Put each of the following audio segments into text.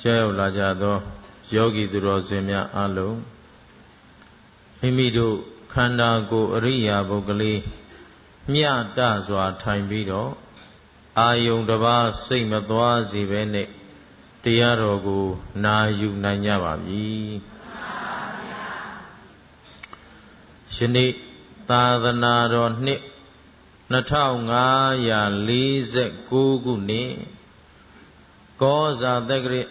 ကြားရောက်လာကြသောယောဂီသူတော်စင်များအားလုံးမိမိတို့ခန္ဓာကိုယ်အရိယာပုဂ္ဂလေးမျှတစွာထိုင်ပြီးတော့အာယုန်တစ်ပါးစိတ်မသွားစေဘဲနဲ့တရားတော်ကိုနာယူနိုင်ကြပါပြီယနေ့သာသနာတော်နှစ်2549ခုနှစ်ကောဇာတက္ကရာ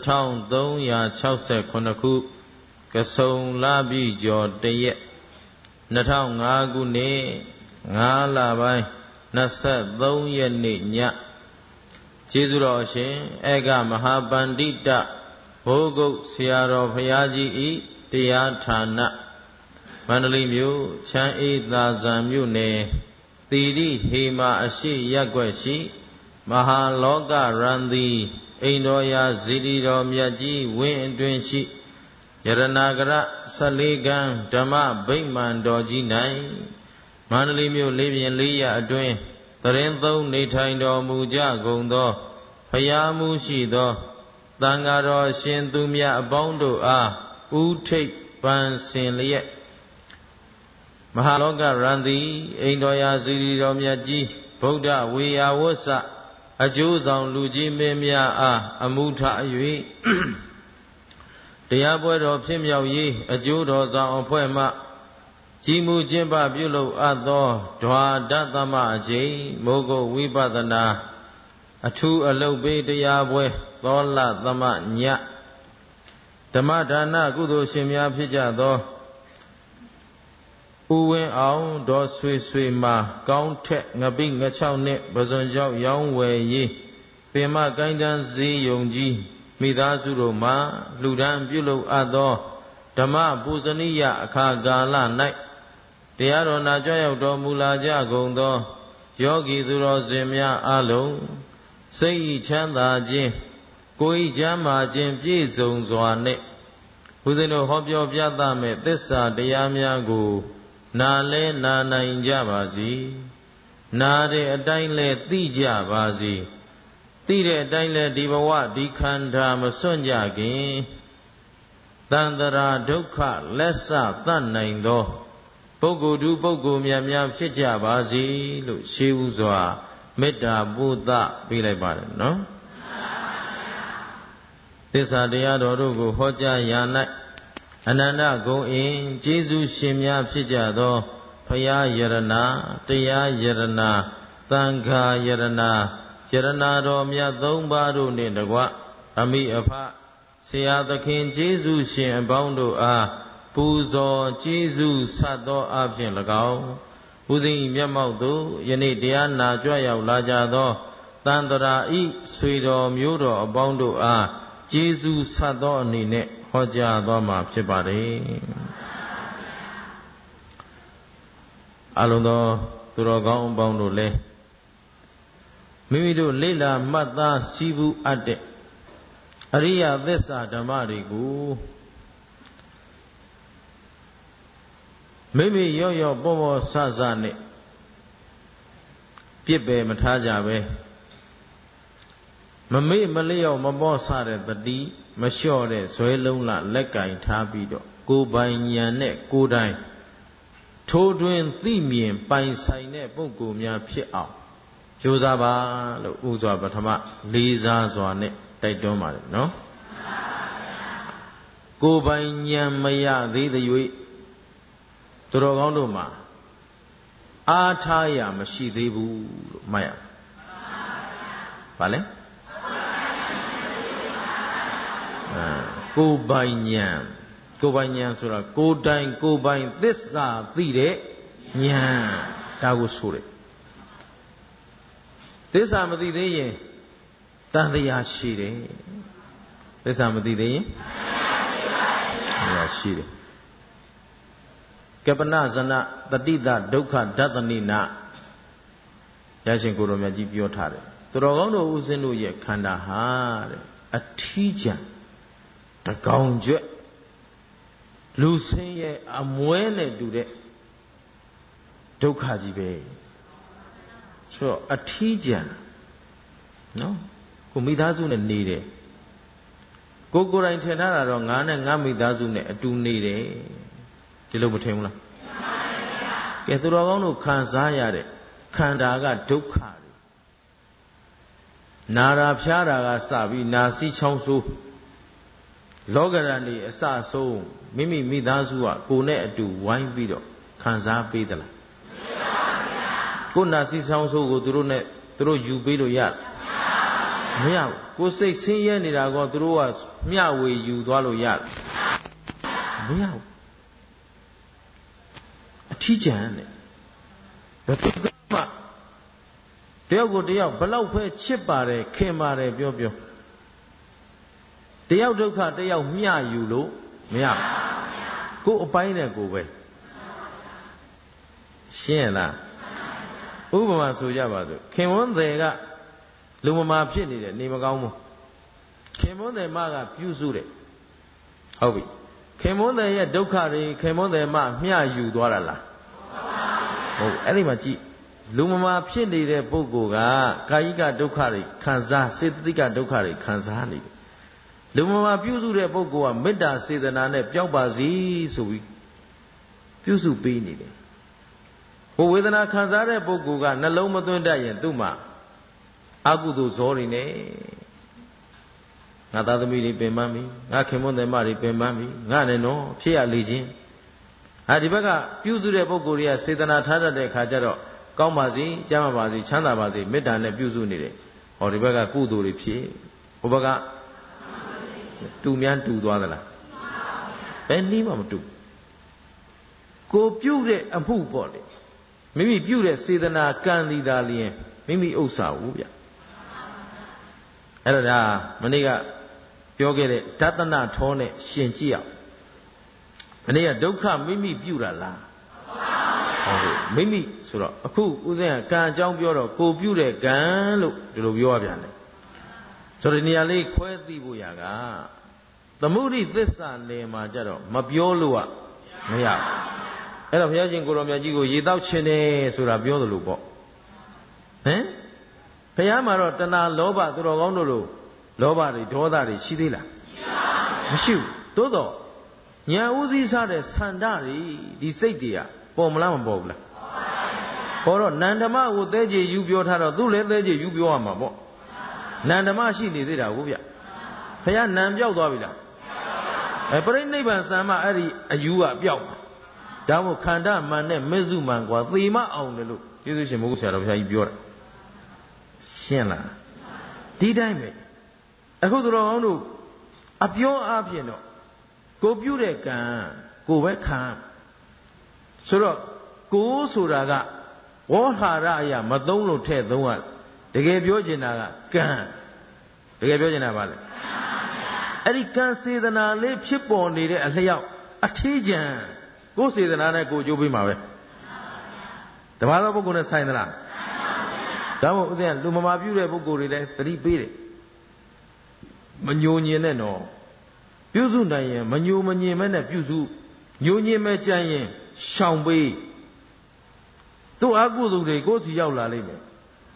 1369ခုကဆုံလပြည့်ကျော်တရက်2005ခုနှစ်5လပိုင်း23ရက်နေ့ညကျေးဇူးတော်အရှင်ဧကမဟာပန္တိတဘိုးကုတ်ဆရာတော်ဘုရားကြီးဤတရားဌာနမန္တလေးမြို့ချမ်းအေးသာဇံမြို့နယ်သီရိဟေမာအရှိရပ်ကွက်ရှိမဟာလောကရန်သီအိန္ဒောယာဇီတိတော်မြတ်ကြီးဝင်းအတွင်းရှိယရနာကရ14ကံဓမ္မဗိမာန်တော်ကြီး၌မန္တလေးမြို့လေးပြင်လေးရအတွင်းသရင်သုံးနေထိုင်တော်မူကြကုန်သောဖယားမှုရှိသောသံဃာတော်ရှင်သူမြတ်အပေါင်းတို့အားဥထိပ်ပန်းစင်လျက်မဟာလောကရန်သီအိန္ဒောယာဇီတိတော်မြတ်ကြီးဗုဒ္ဓဝေယဝဆအကျိုးဆောင်လူကြီးမင်းများအားအမှုထ၍တရားပွဲတော်ဖြစ်မြောက်ရေးအကျိုးတော်ဆောင်အဖွဲ့မှကြီးမှုကျင့်ပပြုလုပ်အပ်သောဓဝါဒသမအချိန်မိုးကုတ်ဝိပဿနာအထူးအလုပ်ပေးတရားပွဲသောလသမညဓမ္မဒါနကုသိုလ်ရှင်များဖြစ်ကြသောဦးဝင်းအောင်ဒေါ်ဆွေမှာကောင်းထက်ငပိငချောက်နဲ့ပဇွန်ကြောက်ရောင်းဝယ်ရေးပင်မကိုင်းတန်းစည်းယုံကြီးမိသားစုတို့မှလူဒန်းပြုလုပ်အပ်သောဓမ္မပူဇနိယအခါကာလ၌တရားတော်နာကြွရောက်တော်မူလာကြကုန်သောယောဂီသူတော်စင်များအားလုံးစိတ်ဤချမ်းသာခြင်းကိုယ်ဤချမ်းသာခြင်းပြည့်စုံစွာနဲ့ဘုဇင်တို့ဟောပြောပြသမဲ့သစ္စာတရားများကိုနာလဲနာနိုင်ကြပါစေနာတဲ့အတိုင်းလဲသိကြပါစေသိတဲ့အတိုင်းလဲဒီဘဝဒီခန္ဓာမစွန့်ကြခင်တန္တရာဒုက္ခလက်ဆသတ်နိုင်သောပုဂ္ဂိုလ်သူပုဂ္ဂိုလ်များဖြစ်ကြပါစေလို့ရှေးဥစွာမေတ္တာပို့သပေးလိုက်ပါတယ်နော်သစ္စာတရားတော်တို့ကိုဟောကြားရာ၌အနန္တဂုံအင်းကျေးဇူးရှင်များဖြစ်ကြသောဘုရားယရနာတရားယရနာသံဃာယရနာယရနာတော်မြတ်သုံးပါးတို့နှင့်တကွအမိအဖဆရာသခင်ကျေးဇူးရှင်အပေါင်းတို့အားပူဇော်ကျေးဇူးဆတ်သောအဖြင့်၎င်းဦးဇင်းမျက်မှောက်သို့ယနေ့တရားနာကြွရောက်လာကြသောတန်တရာဤဆွေတော်မျိုးတော်အပေါင်းတို့အားကျေးဇူးဆတ်သောအနေနဲ့ဟောကြားသွားမှာဖြစ်ပါတယ်အလုံးသောသူတော်ကောင်းအပေါင်းတို့လည်းမိမိတို့လေ့လာမှတ်သားစည်းဘူးအပ်တဲ့အရိယသစ္စာဓမ္မတွေကိုမိမိရော့ပေါ်ဆဆနဲ့ပြစ်ပယ်မထားကြပဲမမေ့မလျော့မပေါ်ဆတဲ့တတိမလျှော့တဲ့ဇွဲလုံးလလက်ကင်ထားပြီးတော့ကိုယ်ပိုင်ဉာဏ်နဲ့ကိုယ်တိုင်ထိုးထွင်းသိမြင်ပိုင်ဆိုင်တဲ့ပုဂ္ဂိုလ်များဖြစ်အောင်ကြိုးစားပါလို့ဥစွာပထမလေးစားစွာနဲ့တိုက်တွန်းပါတယ်နော်ကိုယ်ပိုင်ဉာဏ်မရသေးတဲ့၍သူတော်ကောင်းတို့မှာအားထားရမရှိသေးဘူးလို့မှတ်ရပါလဲကိုယ်ပိုင်ဉာဏ်ဆိုတာကိုယ်တိုင်ကိုယ်ပိုင်သစ္စာသိတဲ့ဉာဏ်ဒါကိုဆိုတယ်သစ္စာမသိသေးရင်တန်တရားရှိတယ်သစ္စာမသိသေးရင်တန်တရားရှိတယ်ကပ္ပနဇနတတိတဒုက္ခဒသနိနရရှင်ကိုယ်တော်မြတ်ကြီးပြောထားတယ်သူတော်ကောင်းတို့ဦးဇင်းတို့ရဲ့ခန္ဓာဟာတဲ့အထီးကျန်တကောင်ကျွဲ့လူဆင်းရဲ့အမွဲနဲ့တူတဲ့ဒုက္ခကြီးပဲဆိုတော့အထီးကျန်နော်ကိုမိသားစုနဲ့နေတယ်ကိုယ်တိုင်ထင်ထားတာတော့ငါနဲ့ငါမိသားစုနဲ့အတူနေတယ်ဒီလိုမထင်ဘူးလားကဲသူတော်ကောင်းတို့ခံစားရတဲ့ခန္ဓာကဒုက္ခတွေနာရာဖျားတာကစပြီးနာစီချောင်းဆိုးလောကရန်တွေအစဆုံးမိမိမိသားစုကကိုယ်နဲ့အတူဝိုင်းပြီးတော့ခံစားပေးသလားကိုယ်နာစီချောင်းဆိုးကိုသူတို့ယူပေးလို့ရမရဘူးကိုယ်စိတ်ဆင်းရဲနေတာကောသူတို့ကမျှဝေယူသွားလို့ရမရဘူးအထီးကျန်တဲ့ဘယ်သူမှတယောက်ကိုတယောက်ဘလောက်ပဲချစ်ပါတယ်ခင်ပါတယ်ပြောတယောက်ဒုက္ခတယောက်မျှယူလို့မရဘူးကိုယ်အပိုင်းနဲ့ကိုယ်ပဲရှင်းလားဥပမာဆိုကြပါစို့ခင်ဝန်းတယ်ကလူမမာဖြစ်နေတယ်နေမကောင်းဘူးခင်မွန်းတယ်မကပြုစုတယ်ဟုတ်ပြီခင်မွန်းတယ်ရဲ့ဒုက္ခတွေခင်မွန်းတယ်မမျှယူသွားတာလားဟုတ်အဲ့ဒီမှာကြည့်လူမမာဖြစ်နေတဲ့ပုဂ္ဂိုလ်ကကာယကဒုက္ခတွေခံစားစေတသိကဒုက္ခတွေခံစားနေတယ်လူမမာပြုစုတဲ့ပုဂ္ဂိုလ်ကမေတ္တာစေတနာနဲ့ပျောက်ပါစေဆိုပြီးပြုစုပေးနေတယ်ဟိုဝေဒနာခံစားတဲ့ပုဂ္ဂိုလ်ကနှလုံးမသွင်းတတ်ရင်သူ့မှာအကုသိုလ်ဇောတွေနဲ့ငါသားသမီးတွေပင်ပန်းပြီငါခင်မွန်းတယ်မတွေပင်ပန်းပြီငါနဲ့နော်ဖြစ်ရလေခြင်းဒီဘက်ကပြုစုတဲ့ပုဂ္ဂိုလ်တွေကစေတနာထားတတ်တဲ့အခါကျတော့ကောင်းပါစေကျမ်းပါစေချမ်းသာပါစေမေတ္တာနဲ့ပြုစုနေတယ်ဟောဒီဘက်ကကုသိုလ်တွေဖြစ်ဟိုဘက်ကတူများတူသွားသလားဘယ်နည်းမှမတူကိုပြုတဲ့အမှုပေါ့လေမိမိပြုတဲ့စေတနာကံဒီသာလျင်မိမိဥစ္စာဘူးဗျအဲ့တော့ဒါမနေ့ကပြောခဲ့တဲ့ဒသနထောနဲ့ရှင်ကြည့်အောင်မနေ့ကဒုက္ခမိမိပြုတာလားဟုတ်ကဲ့မိမိဆိုတော့အခုဦးဇင်းကကံအကြောင်းပြောတော့ကိုပြုတဲ့ကံလို့ဒီလိုပြောရပြန်တယ်ဆိုတော့ဒီနေရာလေးခွဲသိဖို့ရကသမုဒိသစ္စာနယ်မှာကြတော့မပြောလို့မရဘူးအဲ့တော့ဘုရားရှင်ကိုရောမြတ်ကြီးကိုရေတောက်ခြင်းတယ်ဆိုတာပြောသလိုပေါ့ဟမ်ဘုရားမှာတော့တဏှာလောဘသူတော်ကောင်းတို့လိုလောဘတွေဒေါသတွေရှိသေးလားမရှိဘူးသို့တော့ညာဥစည်းစားတဲ့ဆန္ဒတွေဒီစိတ်တွေကပေါ်မလားမပေါ်ဘူးလားပေါ်တော့နန္ဓမကိုသဲကြေယူပြောထားတော့သူ့လည်းသဲကြေယူပြောရမှာပေါ့နန္ဓမရှိနေသေးတာကိုဗျဘုရားနံပြောက်သွားပြီလားပရိနိဗ္ဗာန်စံမအဲ့ဒီအယူကပြောက်မှာဒါမို့ခန္ဓာမှန်နဲ့မေစုမှန်กว่าသေမအောင်တယ်လို့ကျေးဇူးရှင်မိုးဆရာတော်ဘုရားကြီးပြောတာရှင်းလားဒီတိုင်းပဲအခုသူတော်ကောင်းတို့အပြောအားဖြင့်တော့ကိုပြုတဲ့ကံကိုပဲခံဆိုတော့ကိုဆိုတာကဝေါဟာရအရာမသုံးလို့ထဲ့သုံးရတကယ်ပြောချင်တာကကံတကယ်ပြောချင်တာပါလေအဲ့ဒီကံစေတနာလေးဖြစ်ပေါ်နေတဲ့အလျောက်အထီးကျန်ကိုစေတနာနဲ့ကိုကြိုးပေးမှာပဲတပါးသောပုဂ္ဂိုလ်နဲ့ဆိုင်သလားဒါမို့ဥစဉ်လူမမာပြုတဲ့ပုဂ္ဂိုလ်တွေလည်းသတိပေးတယ်မညိုညင်နဲ့နော်ပြုစုနိုင်ရင်မညိုမညင်မဲ့နဲ့ပြုစုညိုညင်မဲ့ကြံရင်ရှောင်ပေးသူ့အကုသိုလ်တွေကိုယ်စီရောက်လာလိမ့်မယ်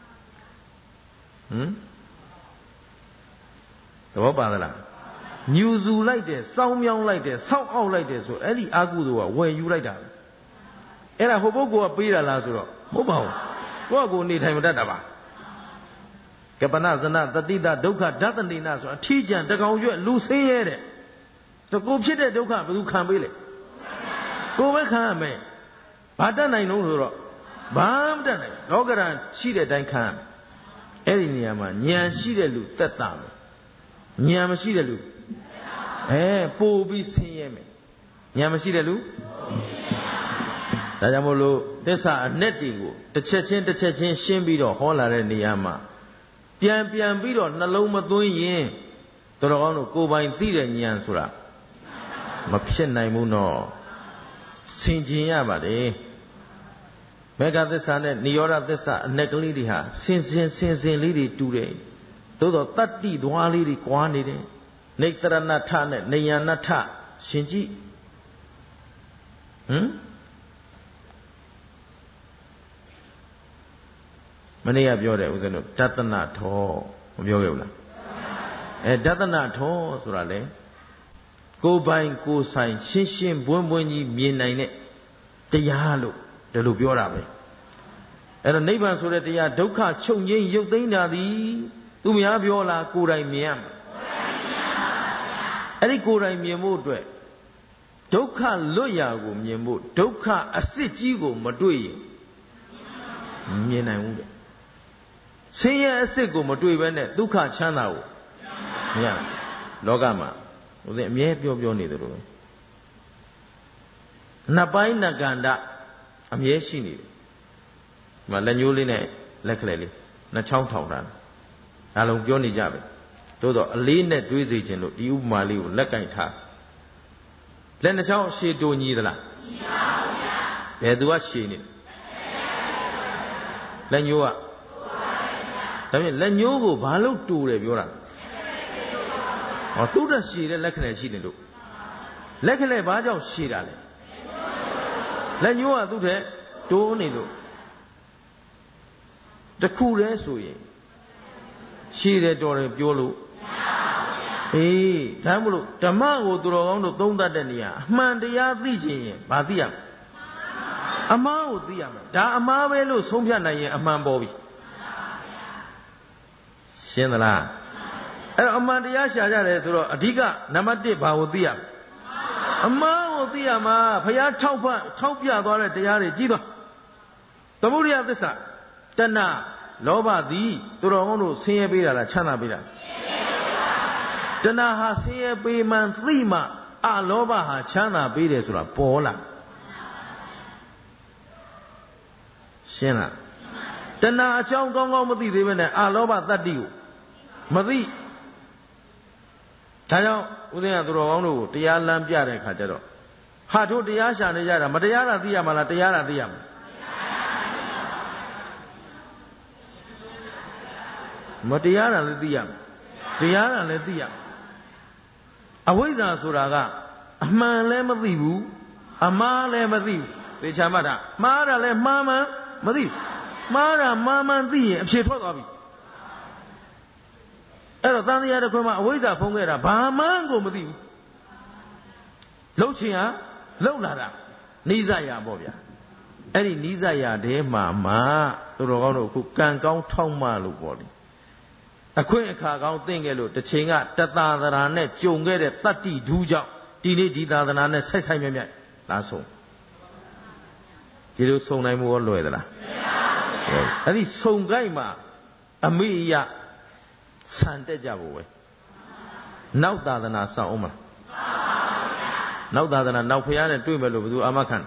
သဘောပါသလားညူစုလိုက်တယ်စောင်းမြောင်းလိုက်တယ်ဆောက်အောက်လိုက်တယ်ဆိုအဲ့ဒီအကုသိုလ်ကဝယ်ယူလိုက်တာအဲ့ဒါဟိုပုဂ္ဂိုလ်ကပေးတာလားဆိုတော့မဟုတ်ပါဘူးကိုယ့်အကိုနေထိုင်မတတ်တာပါကပနဇနတတိတဒုက္ခဓတ္တနေနဆိုအထီးကျန်တကောင်ရွက်လူဆင်းရဲတဲ့ကိုဖြစ်တဲ့ဒုက္ခဘယ်သူခံပေးလဲကိုပဲခံရမယ်ဘာတတ်နိုင်လို့ဆိုတော့ဘာမတတ်နိုင်လောကရန်ရှိတဲ့အတိုင်းခံရမယ်အဲ့ဒီနေရာမှာဉာဏ်ရှိတဲ့လူသက်သာမယ်ဉာဏ်မရှိတဲ့လူပို့ပြီးဆင်းရဲမယ်ဉာဏ်မရှိတဲ့လူဒါကြောင့်မို့လို့သစ္စာအ내တွေကိုတစ်ချက်ချင်းတစ်ချက်ချင်းရှင်းပြီးတော့ဟောလာတဲ့နေရာမှာပြန်ပြီးတော့နှလုံးမသွင်းရင်တော်ကောင်းတို့ကိုယ်ပိုင်သိတဲ့ဉာဏ်ဆိုတာမဖြစ်နိုင်ဘူးနော်ဆင်ခြင်ရပါတယ်မေဃသစ္စာနဲ့နိရောဓသစ္စာအ내ကလေးတွေဟာဆင်စင်လေးတွေတူတယ်သို့တော့တတ္တိသွားလေးတွေကွာနေတယ်နေတရဏထနဲ့နေယဏထရှင်ကြည့်မနေ့ကပြောတယ်ဦးဇင်းတို့တသနထောမပြောခဲ့ဘူးလားဒသနထောဆိုတာလေကိုယ်ပိုင်ကိုယ်ဆိုင်ရှင်းရှင်းပွင့်ပွင့်ကြီးမြင်နိုင်တဲ့တရားလို့ဒီလိုပြောတာပဲအဲ့တော့နိဗ္ဗာန်ဆိုတဲ့တရားဒုက္ခချုပ်ငြိမ်းရုပ်သိမ်းတာသည်သူများပြောလားကိုယ်တိုင်မြင်ရမှာအဲ့ဒီကိုယ်တိုင်မြင်ဖို့အတွက်ဒုက္ခလွတ်ရာကိုမြင်ဖို့ဒုက္ခအစစ်ကြီးကိုမတွေ့ရင်မြင်နိုင်ဘူးတဲ့ဆင်းရဲအစစ်ကိုမတွေ့ဘဲနဲ့ဒုက္ခချမ်းသာကိုမရလောကမှာဦးဇင်းအမြဲပြောနေတယ်လို့နှစ်ပိုင်းနှစ်ကန္တအမြဲရှိနေတယ်ဒီမှာလက်ညှိုးလေးနဲ့လက်ကလေးလေးနှစ်ချောင်းထောင်ထားတယ်အားလုံးပြောနေကြပဲသို့တော့အလေးနဲ့တွေးစေခြင်းလို့ဒီဥပမာလေးကိုလက်ကင်ထားလက်နှစ်ချောင်းရှည်တူညီသလားညီပါဘူးဗျာဘယ်သူကရှည်နေလက်ညှိုးကဒါဖြင့်လက်ညှိုးကိုဘာလို့တူတယ်ပြောတာဟောသူ့တက်ရှည်တဲ့လက္ခဏာရှိတယ်လို့လက္ခဏာဘာကြောင့်ရှည်တာလဲလက်ညှိုးကသူ့ထက်တိုးနေလို့တခုတည်းဆိုရင်ရှည်တယ်တော်တယ်ပြောလို့အေးဒါမှမဟုတ်ဓမ္မကိုသူတော်ကောင်းတို့သုံးသပ်တဲ့နေရာအမှန်တရားသိခြင်းရင်ဘာသိရမလဲအမှားကိုသိရမယ်ဒါအမှားပဲလို့ဆုံးဖြတ်နိုင်ရင်အမှန်ပေါ်ပြီရှင်းသလားအဲ့တော့အမှန်တရားရှာကြတယ်ဆိုတော့အဓိကနံပါတ်1ဘာကိုသိရမလဲအမှားကိုသိရမှာဘုရားထောက်ပြသွားတဲ့တရားတွေကြီးသွားသမုဒိယသစ္စာတဏှာလောဘသည်သူတော်ကောင်းတို့ဆင်းရဲပေးတာလားချမ်းသာပေးတာတဏှာဟာဆင်းရဲပေးမှန်သိမှအလောဘဟာချမ်းသာပေးတယ်ဆိုတာပေါ်လာရှင်းလားတဏှာအကြောင်းကောင်းကောင်းမသိသေးဘဲနဲ့အလောဘတတ္တိကိုမသိဒါကြောင့်ဦးဇင်းကသူတော်ကောင်းတို့ကိုတရားလမ်းပြတဲ့အခါကျတော့ဟာတို့တရားရှာနေကြတာမတရားတာသိရမှာလားတရားတာသိရမှာမတရားတာလည်းသိရမှာတရားတာလည်းသိရမှာအဝိဇ္ဇာဆိုတာကအမှန်လည်းမသိဘူးအမှားလည်းမသိဘူးသေချာမှတ်တာမှားတာလည်းမှားမှန်မသိဘူးမှားတာမှားမှန်သိရင်အဖြေထွက်သွားပြီအဲ့တော့တန်တရားတစ်ခွဲမှာအဝိဇ္ဇာဖုံးခဲ့တာဘာမှန်းကိုမသိဘူးလှုပ်ချင်ဟာလှုပ်လာတာနိစ္စရာပေါ့ဗျာအဲ့ဒီနိစ္စရာတဲမှာသူတော်ကောင်းတို့အခုကံကောင်းထောက်မှလို့ပေါ့လေအခွင့်အခါကောင်းသိခဲ့လို့တစ်ချိန်ကတသာသရာနဲ့ကြုံခဲ့တဲ့တတ္တိဒူးကြောင့်ဒီနေ့ဒီသာသနာနဲ့ဆိုင်မြတ်လာဆုံးဒီလိုဆုံနိုင်မှုရောလွယ်သလားအဲ့ဒီဆုံကြိုက်မှာအမိယဆန်တက်ကြဖို့ပဲနောက်သာသနာစောင့်အောင်မလားနောက်သာသနာနောက်ဖရားနဲ့တွေ့မယ်လို့ဘယ်သူအာမခံ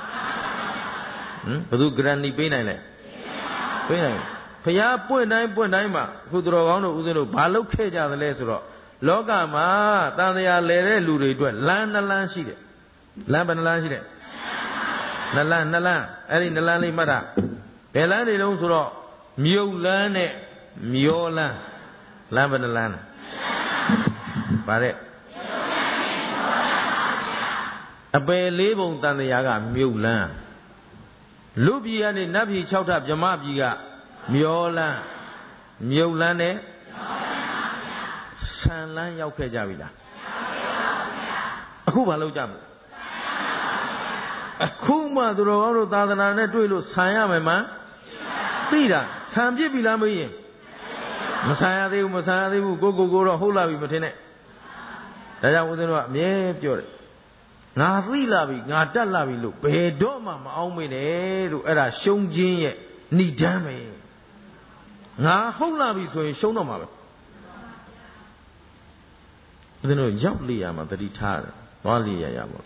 ဘယ်သူဂရန်တီပေးနိုင်လဲပေးနိုင်ဖရားပွင့်တိုင်းမှာခုသူတော်ကောင်းတို့ဦးဇင်းတို့ဘာလုပ်ခဲ့ကြသလဲဆိုတော့လောကမှာတန်တရားလဲတဲ့လူတွေအတွက်လမ်းနှလန်းရှိတယ်လမ်းဘယ်နှလန်းရှိတယ်နှလန်းအဲ့ဒီနှလန်းလေးမှတ်တာဘယ်လမ်းတွေလုံးဆိုတော့မြုပ်လန်းနဲ့မျောလန်းလမ်းဘယ်နှလန်းဗါတဲ့အပယ်လေးပုံတန်တရားကမြုပ်လန်းလူပြည်ကနေနတ်ပြည်6ထပ်ဗြဟ္မပြည်ကမျောလန်းမြုပ်လန်းနဲ့ဆန်လန်းရောက်ခဲ့ကြပြီလားအခုဘာလုပ်ကြမလဲအခုမှသူတော်ကောင်းတို့သာသနာနဲ့တွေ့လို့ဆန်ရမယ်မှသိတာဆန်ပြစ်ပြီလားမေးရင်မဆန်ရသေးဘူးကိုတော့ဟုတ်လာပြီမထင်နဲ့ဒါကြောင့်ဦးဇင်းတို့ကအမြဲပြောတယ်ငါသိလာပြီငါတတ်လာပြီလို့ဘယ်တော့မှမအောင်မေနဲ့လို့အဲ့ဒါရှုံးခြင်းရဲ့ဏိဒန်းပဲငါဟုတ်လာပြီဆိုရင်ရှုံးတော့မှာပဲဦးဇင်းတို့ရောက်လေရမှာတတိထားတယ်သွားလေရပါ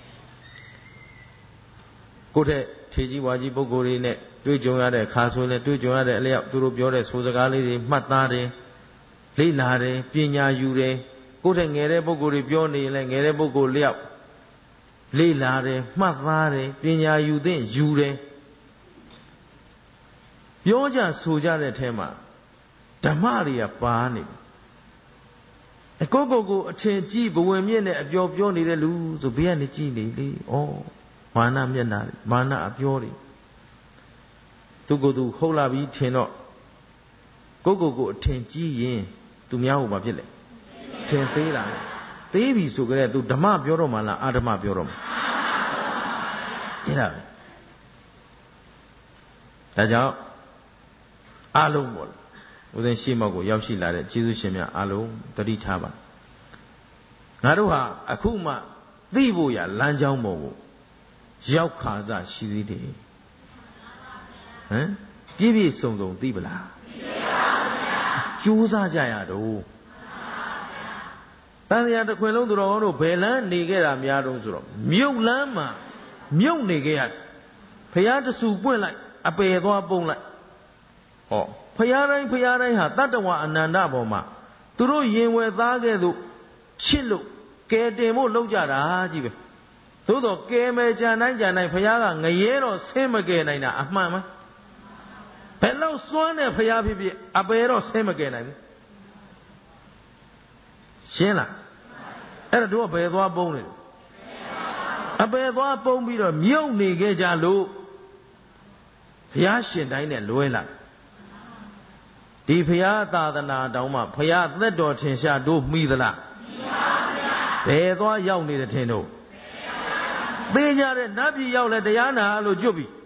ကိုယ့်ထက်ထေကြီးဝါကြီးပုဂ္ဂိုလ်တွေနဲ့တွေ့ကြုံရတဲ့ခါဆိုရင်တွေ့ကြုံရတဲ့အလျောက်သူတို့ပြောတဲ့ဆိုစကားလေးတွေမှတ်သားတယ်လေ့လာတယ်ပညာယူတယ်ကိုယ့်ထက်ငယ်တဲ့ပုဂ္ဂိုလ်တွေပြောနေရင်လည်းငယ်တဲ့ပုဂ္ဂိုလ်လျောက်လေ့လာတယ်မှတ်သားတယ်ပညာယူသင့်ယူတယ်ပြောကြဆိုကြတဲ့ထဲမှာဓမ္မတွေကပါနေတယ်ကိုအထင်ကြီးဘဝင်မြင့်နဲ့အပြောပြောနေတဲ့လူဆိုဘေးကနေကြည့်နေလေဩမာနမျက်နှာမာနအပြောတွေသူဟုတ်လာပြီထင်တော့ကိုအထင်ကြီးရင်သူများဟိုမှာဖြစ်လေထင်သေးလားသေးပြီဆိုကြတဲ့ तू ဓမ္မပြောတော့မှလားအာဓမ္မပြောတော့မှအဲ့ဒါပဲဒါကြောင့်အလုံးပေါ့ဦးဇင်းရှေ့မောက်ကိုရောက်ရှိလာတဲ့ကျေးဇူးရှင်များအလုံးတတိထားပါငါတို့ဟာအခုမှသိဖို့ရလမ်းကြောင်းပေါ်ကိုရောက်ခါစရှိသေးတယ်ဟမ်ပြည့်ပြည့်စုံစုံသိပလားသိပါဘူးဗျာကြိုးစားကြရတော့တန်ရာတစ်ခွင်လုံးသူတော်ကောင်းတို့ဘယ်လန်းနေခဲ့တာများတုံးဆိုတော့မြုပ်လန်းမှာမြုပ်နေခဲ့ရဖျားတဆူပွင့်လိုက်အပယ်သွားပုံလိုက်ဟောဖျားတိုင်းဟာတတ္တဝအနန္တပေါ်မှာသူတို့ရင်ဝယ်သားခဲ့သို့ချစ်လို့ကဲတင်ဖို့လုပ်ကြတာကြီးပဲသို့တော့ကဲမယ်ကြံတိုင်းဖျားကငရဲတော့ဆင်းမကယ်နိုင်တာအမှန်ပါဘယ်လောက်စွမ်းတဲ့ဖျားဖြစ်ဖြစ်အပယ်တော့ဆင်းမကယ်နိုင်ဘူးရှင်းလားအဲ့ဒါတို့ကဘယ်သွားပုံးလဲအပယ်သွားပုံးပြီးတော့မြုပ်နေခဲ့ကြလို့ဘုရားရှင်တိုင်းနဲ့လွဲလာဒီဘုရားသာသနာတောင်မှဘုရားသက်တော်ထင်ရှားတို့မိသလားမိပါဗျာဘယ်သွားရောက်နေတယ်ထင်တို့သိကြတဲ့နတ်ပြည်ရောက်လဲတရားနာလို့ကြွပြီ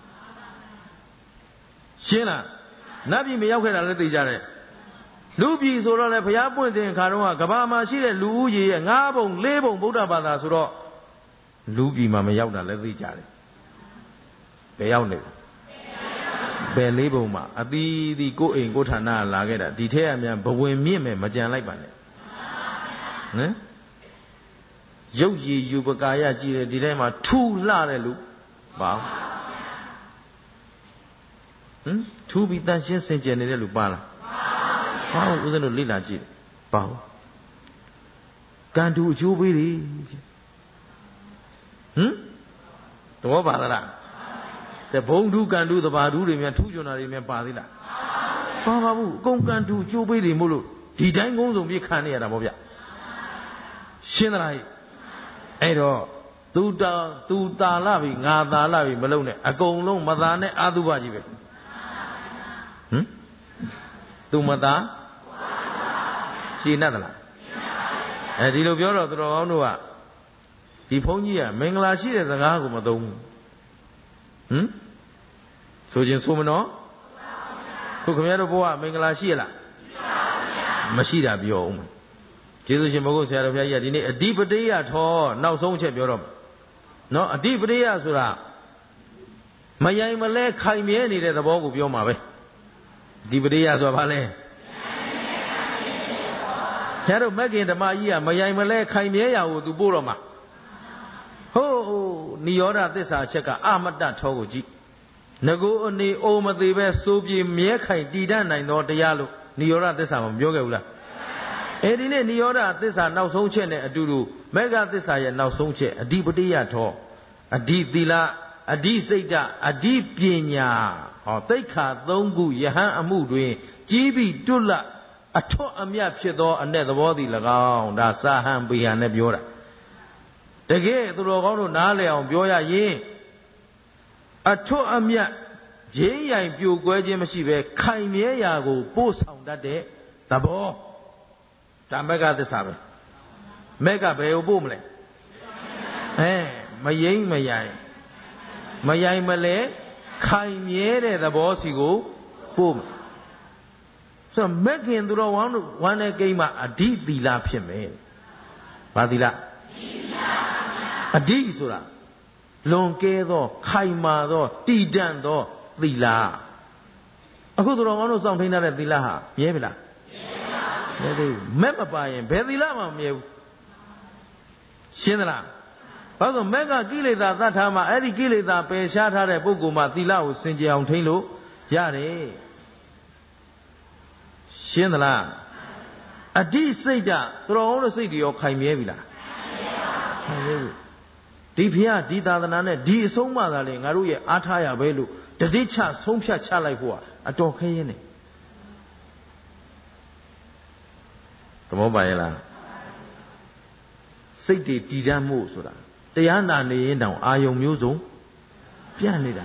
ရှင်းလားနတ်ပြည်မရောက်ခဲ့တာလည်းသိကြတယ်လူပြည်ဆိုတော့လေဘုရားပွင့်စဉ်ခါတော့ကဘာမှာရှိတဲ့လူဦးရေရဲ့9 ပုံ 4 ပုံဗုဒ္ဓဘာသာဆိုတော့လူပြည်မှာမရောက်တာလည်းသိကြတယ်ဘယ်ရောက်နေဘယ်4 ပုံမှာအသီးသီးကိုယ်အိမ်ကိုယ်ဌာနလာခဲ့တာဒီထက်အမြန်ဘဝင်မြင့်မယ်မကြံလိုက်ပါနဲ့ဟမ်ရုပ်ရည်ယူပကာယကြည့်တယ်ဒီထဲမှာထူလှတဲ့လူပါဟမ်ထူပြီးတန်ရှင်းစင်ကြယ်နေတဲ့လူပါလားပါဘူးဦးဇင်းတို့လေ့လာကြည့်ပါဘူးကံတူအကျိုးပေးတယ်ဟမ်သဘောပါလားတဲ့ဘုံတူကံတူသဘာတူတွေများထူးချွန်တာတွေများပါသေးလားပါဘူးအကုန်ကံတူအကျိုးပေးတယ်မို့လို့ဒီတိုင်းကုန်းစုံပြခံနေရတာပေါ့ဗျရှင်းသလားအဲ့တော့သူတာလာပြီငါတာလာပြီမလုံးနဲ့အကုန်လုံးမသာနဲ့အာသုဘကြီးပဲဟမ်သူမသာရှင်းတတ်သလားအဲဒီလိုပြောတော့သူတော်ကောင်းတို့ကဒီဘုန်းကြီးကမင်္ဂလာရှိတဲ့စကားကိုမသုံးဘူးဟမ်ဆိုခြင်းဆိုမနော်ခုခင်ဗျားတို့ဘဝမင်္ဂလာရှိရလားမရှိတာပြောအောင်ကျေးဇူးရှင်ဘုရားဆရာတော်ဘုရားကြီးကဒီနေ့အဓိပတိယထောနောက်ဆုံးချက်ပြောတော့နော်အဓိပတိယဆိုတာမယိုင်မလဲခိုင်မြဲနေတဲ့သဘောကိုပြောမှာပဲအဓိပတိယဆိုတာဘာလဲဆရာတို့မဂ္ဂင်ဓမ္မကြီးကမယိုင်မလဲခိုင်မြဲရာကိုသူပို့တော့မှာဟိုးနိရောဓသစ္စာချက်ကအာမတ္တထောကိုကြည့်ငကိုအနေအိုမသေးပဲစိုးပြေမြဲခိုင်တည်တတ်နိုင်သောတရားလို့နိရောဓသစ္စာမှာပြောခဲ့ဘူးလားအဲဒီနေ့နိရောဓသစ္စာနောက်ဆုံးချက်နဲ့အတူတူမေဃသစ္စာရဲ့နောက်ဆုံးချက်အဓိပတိယထောအဓိသီလအဓိစိတ်ဓာတ်အဓိပညာဟောသိက္ခာ3 ခုယဟန်အမှုတွင်ကြီးပြီးတွတ်လအထွတ်အမြတ်ဖြစ်သောအ내သဘောသည်၎င်းဒါစာဟံပေဟံနဲ့ပြောတာတကယ်သူတော်ကောင်းတို့နားလည်အောင်ပြောရရင်အထွတ်အမြတ်ရင်းရိုင်ပြိုကွဲခြင်းမရှိပဲခိုင်မြဲရာကိုပို့ဆောင်တတ်တဲ့သဘောဒါမေဃသစ္စာပဲမေဃဘယ်ကိုပို့မလဲမယိမ့်မယိုင်မလဲခိုင်မြဲတဲ့သဘောစီကိုပို့မယ်ဆိုတော့မဂ္ဂင်သူတော်ဝမ်းတို့ဝမ်းတဲ့ကိန်းမှာအဓိသီလဖြစ်မယ်ဘာသီလအဓိဆိုတာလွန်ကဲသောခိုင်မာသောတည်တံ့သောသီလအခုသူတော်ကောင်းတို့စောင့်ထိန်းထားတဲ့သီလဟာမြဲပြီလားမြဲသေးဘူးမဲ့မပါရင်ဘယ်သီလမှမမြဲဘူးရှင်းသလားဘာလို့မက်ကကိလေသာသတ်ထားမှအဲ့ဒီကိလေသာပယ်ရှားထားတဲ့ပုဂ္ဂိုလ်မှသီလကိုစင်ကြယ်အောင်ထိန်းလို့ရတယ်ရှင်းသလားအဓိစိတ်ဓာတ်သူတော်ကောင်းတို့စိတ်တွေရောခိုင်မြဲပြီလားခိုင်မြဲပြီဒီဖျားဒီသာသနာနဲ့ဒီအဆုံးအမသာလေငါတို့ရဲ့အားထားရပဲလို့တတိချဆုံးဖြတ်ချလိုက်ဖို့အတော်ခဲရင်နေသဘောပါရဲ့လားစိတ်တွေတည်တတ်မှုဆိုတာတရားနာနေရင်တောင်အာယုံမျိုးစုံပြန့်နေတာ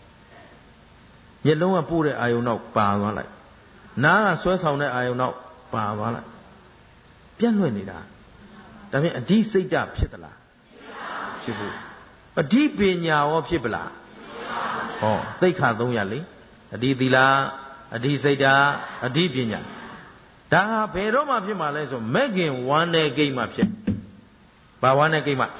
မျက်လုံးကပို့တဲ့အာယုံနောက်ပါသွားလိုက်နားကဆွဲဆောင်တဲ့အာယုံနောက်ပါသွားလိုက်ပြန့်လွင့်နေတာဒါဖြင့်အဓိစိတ်ဓာတ်ဖြစ်သလားဖြစ်ဘူးအဓိပညာရောဖြစ်ပလားဟောသိက္ခာ3ရပ်လေအဓိသီလအဓိစိတ်ဓာတ်အဓိပညာဒါဟာဘယ်တော့မှဖြစ်မှာလဲဆိုမဂ်ခင်ဝမ်းနဲ့ဂိတ်မှဖြစ်ဘာဝမ်းနဲ့ဂိတ်မှ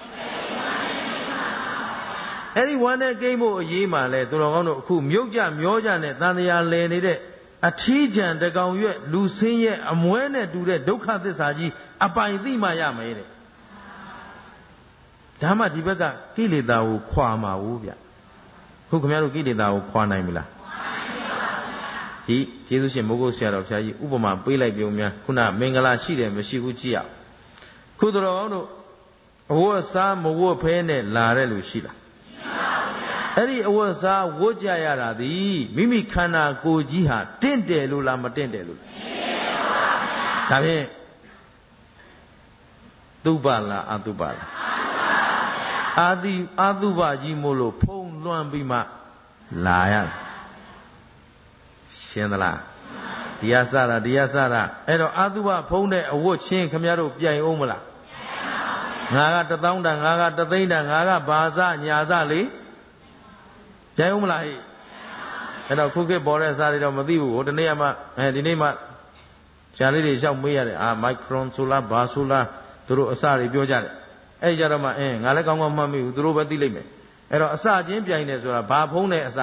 အဲ့ဒီဝမ်းနဲ့ဂိတ်ဖို့အရေးမှလဲသူတော်ကောင်းတို့အခုမြုပ်ကြမျောကြနဲ့တန်တရားလည်နေတဲ့အထီးကျန်တကောင်ရွက်လူဆင်းရဲ့အမွဲနဲ့တူတဲ့ဒုက္ခသစ္စာကြီးအပိုင်သိမှရမယ်တဲ့ဒါမှဒီဘက်ကကိလေသာကိုခွာမှာဘူးဗျခုခင်ဗျားတို့ကိလေသာကိုခွာနိုင်ပြီလားဒီကျေးဇူးရှင်မိုးကုတ်ဆရာတော်ဘုရားကြီးဥပမာပေးလိုက်ပြုံများခုနမင်္ဂလာရှိတယ်မရှိဘူးကြည့်ရခုတော်ကောင်းတို့အဝတ်စားမဝတ်ဖဲနဲ့လာတဲ့လူရှိလားအဲ့ဒီအဝတ်စားဝတ်ကြရတာသည်မိမိခန္ဓာကိုယ်ကြီးဟာတင့်တယ်လို့လားမတင့်တယ်လို့ဒါဖြင့်သုဘလားအသုဘလားအာသုဘကြီးမို့လို့ဖုံးလွှမ်းပြီးမှလာရရှင်းသလားတရားစတာအဲ့တော့အာသုဘဖုံးတဲ့အဝတ်ချင်းခမရတို့ပြိုင်အောင်မလားငါက1000တန်ငါက3သိန်းတန်ငါကဘာစညာစလေပြိုင်ဦးမလားဟိအဲ့တော့ခုခေတ်ပေါ်တဲ့အစားတွေတော့မသိဘူးဟိုဒီနေ့မှဒီနေ့မှရှားလေးတွေလျှောက်မေးရတယ်မိုက်ခရွန်ဆိုလားဘာဆိုလားသူတို့အစတွေပြောကြတယ်အဲ့ကြတော့မှငါလည်းကောင်းကောင်းမှတ်မိဘူးသူတို့ပဲသိလိမ့်မယ်အဲ့တော့အစချင်းပြိုင်တယ်ဆိုတာဘာဖုံးတဲ့အစ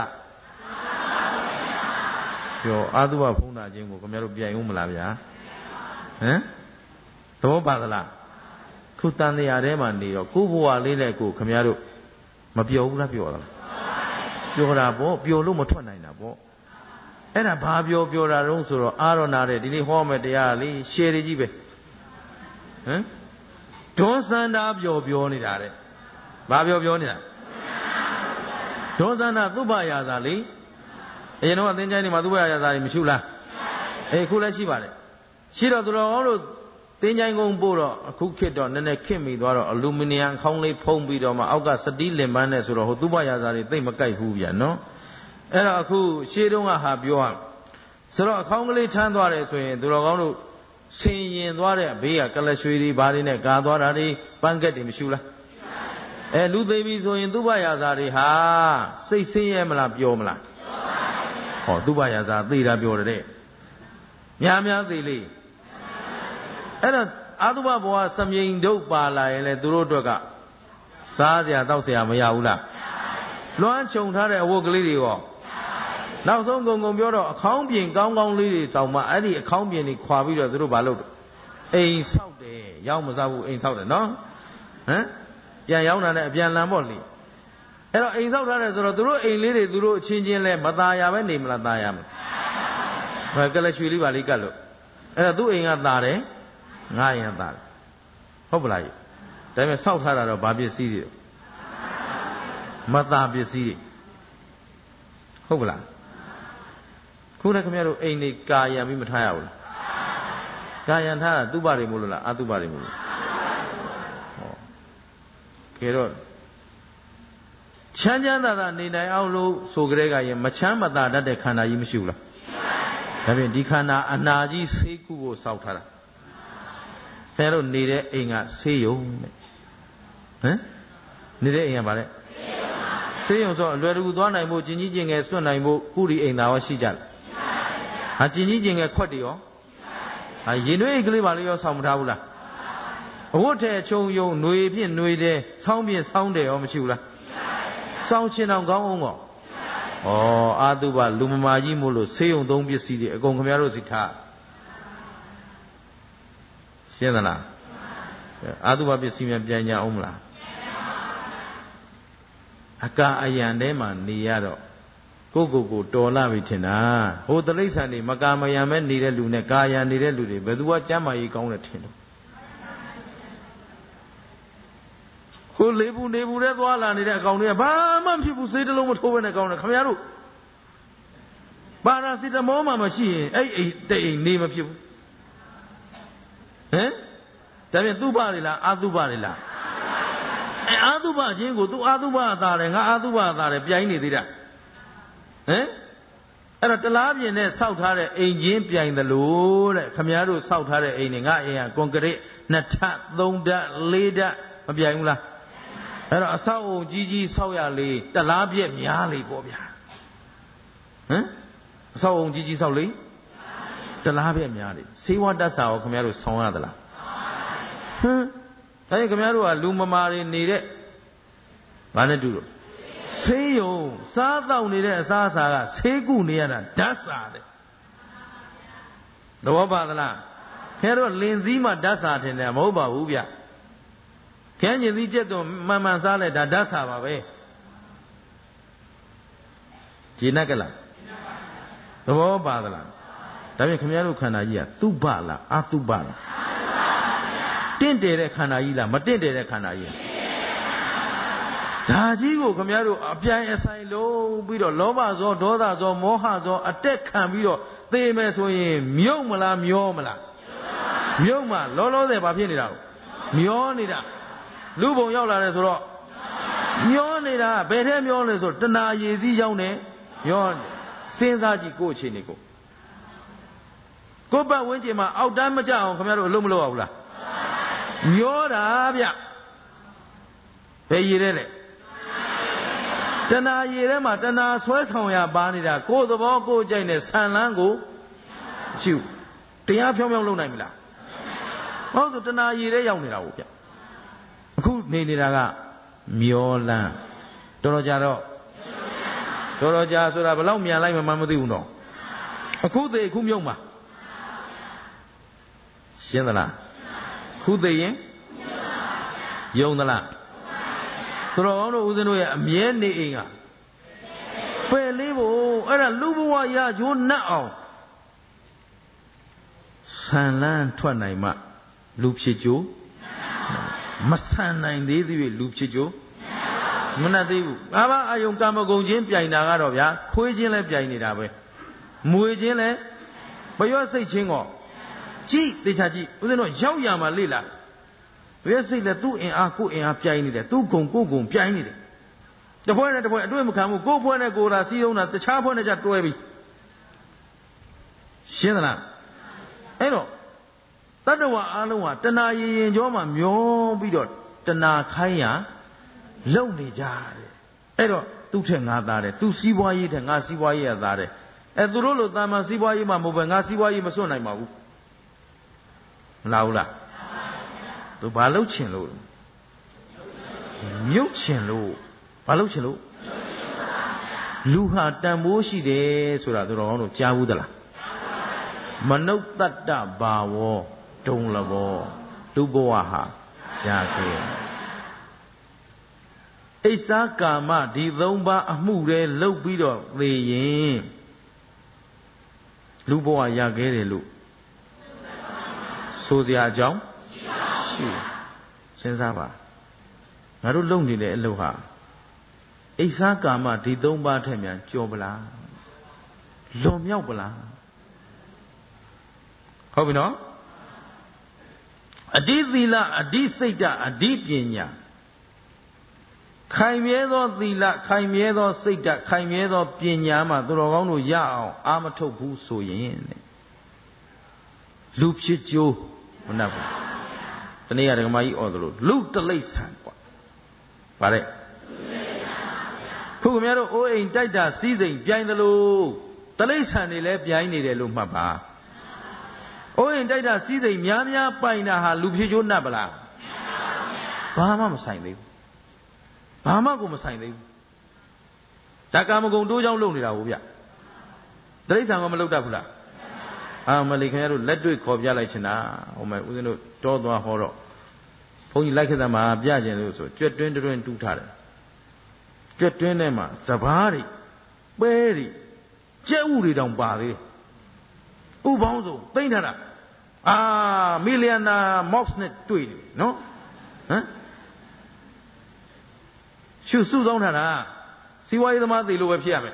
ပြောအာသုဘဖုံးတာချင်းကိုခင်ဗျားတို့ပြိုင်ဦးမလားဗျာဟမ်သဘောပါသလားခုတန်တရားထဲမှာနေတော့ကိုဘဝလေးနဲ့ကိုခင်ဗျားတို့မပြောဘူးလားပြောသလားပြောတာပေါ့ပြောလို့မထွက်နိုင်တာပေါ့အဲ့ဒါဘာပြောတာတုံးဆိုတော့အာရဏတဲ့ဒီနေ့ဟောမယ်တရားလေရှယ်တွေကြီးပဲဟမ်ဒေါသန္တာပြောနေတာတဲ့ဘာပြောနေတာဒေါသန္တာသုဘယာသာလေအရင်တော့အသင်္ချိုင်းတွေမှာသုဘယာသာတွေမရှိလားခုလည်းရှိပါတယ်ရှိတော့သူတော်ကောင်းတို့သင်္ချိုင်းကုန်းပို့တော့အခုခေတ်တော့နည်းနည်းခင့်မိသွားတော့အလူမီနီယံအခေါင်းလေးဖုံးပြီးတော့မှအောက်ကစတီးလင်ပန်းနဲ့ဆိုတော့ဟိုသုဘယာစာတွေသိမ့်မကြိုက်ဘူးဗျာနော်အဲ့တော့အခုရှေးတုန်းကဟာပြောရဆိုတော့အခေါင်းကလေးထမ်းသွားတယ်ဆိုရင်သူတော်ကောင်းတို့ဆင်ရင်သွားတဲ့ဘေးကကလရွှေတွေဘာတွေနဲ့ကာသွားတာတွေပန်းကက်တွေမရှိလားလူသိပြီဆိုရင်သုဘယာစာတွေဟာစိတ်ဆင်းရဲမလားပျော်မလားဟောသုဘယာစာသိတာပြောတယ်တဲ့များသိလေအဲ့တော့အာသုဘဘဝစမြိန်ဒုတ်ပါလာရင်လေသူတို့အတွက်ကစားစရာတောက်စရာမရဘူးလားလွှမ်းခြုံထားတဲ့အဝတ်ကလေးတွေရောနောက်ဆုံးဂုံပြောတော့အခေါင်းပြင်ကောင်းလေးတွေတောင်မှအဲ့ဒီအခေါင်းပြင်တွေခွာပြီးတော့သူတို့ဘာလုပ်အိမ်ဆောက်တယ်ရောက်မစားဘူးအိမ်ဆောက်တယ်နော်ဟမ်ပြန်ရောက်တာနဲ့အပြန်လန်ပေါ့လေအဲ့တော့အိမ်ဆောက်ထားတယ်ဆိုတော့သူတို့အိမ်လေးတွေသူတို့အချင်းချင်းလဲမตายရပဲနေမလားตายရမလားဘယ်ကလရွှေလေးပါလေးကတ်လို့အဲ့တော့သူ့အိမ်ကตายတယ်ငါရင်သားဟုတ်ပလားဒါပေမဲ့စောက်ထားတာတော့ဘာပစ္စည်းတွေမသားပစ္စည်းတွေဟုတ်ပလားခုနကခင်ဗျားတို့အိမ်နေကာယံပြီးမထားရဘူးလားကာယံထားတာသုဘတွေမို့လို့လားအသုဘတွေမို့လို့ဟောခေတော့ချမ်းသာနေနိုင်အောင်လို့ဆိုကြတဲ့ကရင်မချမ်းမသာတတ်တဲ့ခန္ဓာကြီးမရှိဘူးလားဒါဖြင့်ဒီခန္ဓာအနာကြီးဆေးကုကိုစောက်ထားတာဖဲတို့နေတဲ့အိမ်ကဆေးရုံတဲ့ဟမ်နေတဲ့အိမ်ကဗါလဲဆေးရုံဆိုအလွယ်တကူသွားနိုင်ဖို့ကျင်ကြီးကျင်ငယ်စွန့်နိုင်ဖို့ကုရီအိမ်သာရောရှိကြတယ်ဟာကျင်ကြီးကျင်ငယ်ခွက်တွေရောဟာရင်သွေးအိတ်ကလေးပါလေးရောဆောင်းမထားဘူးလားအဝတ်ထဲချုံယုံຫນွေဖြင့်ຫນွေတယ်ဆောင်းဖြင့်ဆောင်းတယ်ရောမရှိဘူးလားဆောင်းချင်အောင်ကောင်းအောင်ကောအာသုဘလူမမာကြီးမို့လို့ဆေးရုံသုံးပစ္စည်းတွေအကုန်ခင်ဗျားတို့စီထားရှင်းသလားအာသုဘပစ္စည်းများပြန်ကြအောင်မလားအကာအယံထဲမှာနေရတော့ကိုတော်လာပြီထင်တာဟိုတိရစ္ဆာန်တွေမကာမယံမဲ့နေတဲ့လူနဲ့ကာယံနေတဲ့လူတွေဘယ်သူကကျမ်းမာရေးကောင်းတယ်ထင်တော့ဟိုလေးဘူးနေဘူးတဲ့သွားလာနေတဲ့အကောင်တွေကဘာမှဖြစ်ဘူးစေးတလုံးမထိုးဘဲနဲ့ကောင်းတယ်ခင်ဗျားတို့ပါရာစီတမောမှမရှိရင်အဲ့တိတ်နေမဖြစ်ဘူးဟမ်ဒါပြန်သုဘတွေလားအာသုဘတွေလားအာသုဘချင်းကိုသူအာသုဘသာတယ်ငါအာသုဘသာတယ်ပြိုင်နေသေးတာဟမ်အဲ့တော့တလားပြင်နဲ့စောက်ထားတဲ့အိမ်ချင်းပြိုင်တယ်လို့တဲ့ခမည်းတော်စောက်ထားတဲ့အိမ်တွေငါအိမ်ကကွန်ကရစ်2ထပ်3ထပ်4ထပ်မပြိုင်ဘူးလားအဲ့တော့အဆောက်အုံကြီးကြီးဆောက်ရလေတလားပြက်များလေပေါ့ဗျာဟမ်အဆောက်အုံကြီးကြီးဆောက်လေတလားပြက်များလေစေဝတ္တဆာကိုခမည်းတော်ဆောင်းရသလားဟမ်ဒါရင်ခမည်းတော်ကလူမမာတွေနေတဲ့ဘာနဲ့တူတော့ဆေးရုံစားတော့နေတဲ့အစားအစာကဆေးကုနေရတာဓာတ်စာတဲ့သဘောပါသလားခဲတော့လင်စည်းမှဓာတ်စာထင်တယ်မဟုတ်ပါဘူးဗျခဲညင်စည်းကျက်တော့မှန်မှန်စားလဲဒါဓာတ်စာပါပဲကြည်နက်ကလားသဘောပါသလားဒါဖြင့်ခင်ဗျားတို့ခန္ဓာကြီးကသုဘလားအသုဘလားတင့်တယ်တဲ့ခန္ဓာကြီးလားမတင့်တယ်တဲ့ခန္ဓာကြီးဒါကြီးကိုခမည်းတော်အပြိုင်အဆိုင်လုံးပြီးတော့လောဘဇောဒေါသဇောမောဟဇောအတက်ခံပြီးတော့သေမယ်ဆိုရင်မြုပ်မလားမျောမလားမြုပ်မှလောလောဆယ်ဘာဖြစ်နေတာလဲမျောနေတာလူဘုံရောက်လာတယ်ဆိုတော့မျောနေတာဘယ်ထဲမျောလဲဆိုတဏှာရည်စည်းရောက်နေမျောစဉ်းစားကြည့်ကိုယ့်အခြေအနေကိုယ့်ပတ်ဝန်းကျင်မှာအောက်တန်းမကြအောင်ခမည်းတော်အလုံးမလုပ်အောင်လားမျောတာဗျဘယ်ရည်ရဲလဲတဏှာရည်ထဲမှာတဏှာဆွဲဆောင်ရပါနေတာကိုယ်သဘောကိုယ်ကြိုက်နဲ့ဆန်လန်းကိုရှုတရားဖြောင်းဖြောင်းလုပ်နိုင်ပြီလားဟုတ်ဆိုတဏှာရည်ထဲရောက်နေတာကိုဗျအခုနေနေတာကမျောလန်းတော်တော်ကြာဆိုတာဘယ်လောက်မြန်လိုက်မှမသိဘူးတော့အခုသေးအခုမြုံမှာရှင်းသလားခုသေးရင်ယုံသလားသူတော်ကောင်းတို့ဦးဇင်းတို့ရဲ့အမြဲနေအိမ်ကပယ်လေးဖို့အဲ့ဒါလူဘဝရချိုးနှက်အောင်ဆန်လန်းထွက်နိုင်မှလူဖြစ်ကြိုးမဆန်နိုင်သေးသေးလူဖြစ်ကြိုးမနှက်သေးဘူးငါးပါးအာယုံကာမဂုဏ်ချင်းပြိုင်တာကတော့ဗျာခွေးချင်းလည်းပြိုင်နေတာပဲမွေချင်းလည်းဘရွက်စိတ်ချင်းကောကြည့်တေချာကြည့်ဦးဇင်းတို့ရောက်ရမှာလေ့လာဘယ်စိတ်လဲသူ့အင်အားကိုယ့်အင်အားပြိုင်နေတယ်သူ့ဂုံကိုယ့်ဂုံပြိုင်နေတယ်တပွဲနဲ့တပွဲအတွေ့မခံဘူးကိုယ့်ပွဲနဲ့ကိုယ်သာစီးအောင်တာတခြားပွဲနဲ့ကြတွဲပြီရှင်းသလားအဲ့တော့တတ္တဝါအလုံးဟာတဏှာရင်ကြောမှာမျောပြီးတော့တဏှာခိုင်းရလုံနေကြတယ်အဲ့တော့သူ့ထက်ငါသားတယ်သူစီးပွားရေးထက်ငါစီးပွားရေးရသားတယ်သူတို့လိုတာမန်စီးပွားရေးမှမဟုတ်ပဲငါစီးပွားရေးမစွန့်နိုင်ပါဘူးမလားဘူးလားသူဘာလုပ်ချင်လို့မြုပ်ချင်လို့ဘာလုပ်ချင်လို့လူဟာတန်ဖိုးရှိတယ်ဆိုတာသူတော်ကောင်းတို့ကြားဘူးသလားမနုဿတ္တဘာဝဒုံလဘောလူဘဝဟာရခဲ့အိစ္ဆာကာမဒီ3ပါးအမှုတွေလုပ်ပြီးတော့သေရင်လူဘဝရခဲ့တယ်လို့ဆိုစရာအကြောင်းရှိစဉ်းစားပါငါတို့လုပ်နေတဲ့အလုပ်ဟာအိစ္ဆာကာမဒီ3ပါးထက်မြန်ကျော်ပလားလွန်မြောက်ပလားဟုတ်ပြီနော်အဓိသီလအဓိစိတ်ဓာတ်အဓိပညာခိုင်မြဲသောသီလခိုင်မြဲသောစိတ်ဓာတ်ခိုင်မြဲသောပညာမှသူတော်ကောင်းတို့ရအောင်အာမထုတ်ဘူးဆိုရင်လူဖြစ်ကြိုးမနှက်ဘူးတနေ့ကဓမ္မကြီးអော်သလိုလူတလိษံกว่าဗါတဲ့ခုခင်ဗျားတို့အိုးအိမ်တိုက်တာစီးစိမ်ပြိုင်သလိုတလိษံတွေလည်းပြိုင်နေတယ်လို့မှတ်ပါအိုးအိမ်တိုက်တာစီးစိမ်များများပိုင်တာဟာလူဖြစ်ကြိုးနှက်ပလားဘာမှမဆိုင်သေးဘူးဘာမှကိုမဆိုင်သေးဘူးဒါကာမဂုဏ်တိုးကြောင်းလုပ်နေတာဟုတ်ဗျတလိษံကမလုပ်တတ်ဘူးလားမလေးခင်ဗျားတို့လက်တွေ့ခေါ်ပြလိုက်ချင်တာဟိုမဲ့ဦးဇင်းတို့တောသွားဟောတော့ဘုန်းကြီးလိုက်ခက်သမှာပြကျင်လို့ဆိုကြွက်တွင်းတွင်းတူးထားတယ်ကြွက်တွင်းထဲမှာစပားတွေပဲတွေကြက်ဥတွေတောင်ပါသေးဥပေါင်းစုံသိမ့်ထားတာမီလီယံနာမော့စ်နဲ့တွေ့တယ်နော်ဟမ်ရှုစုဆောင်ထားတာစီဝါရေးသမားသေးလို့ပဲဖြစ်ရမယ်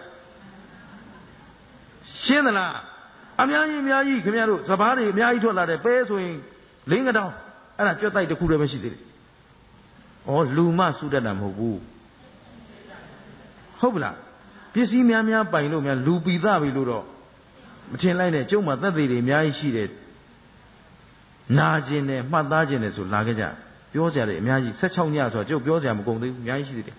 ရှင်းသလားအများကြီးခင်ဗျားတို့စပားတွေအများကြီးထွက်လာတယ်ပဲဆိုရင်5တောင်းအဲ့ဒါကြွက်တိုက်တစ်ခုတည်းပဲရှိသေးတယ်။လူမစုတတ်တာမဟုတ်ဘူး။ဟုတ်ပလားပစ္စည်းများပိုင်လို့များလူပိသပြီလို့တော့မထင်လိုက်နဲ့ကျုပ်မှာသက်သေတွေအများကြီးရှိတယ်နာကျင်တယ်မှတ်သားကျင်တယ်ဆိုလာခဲ့ကြပြောကြတယ်အများကြီး16ညဆိုတော့ကျုပ်ပြောကြမကုန်သေးဘူးအများကြီးရှိသေးတယ်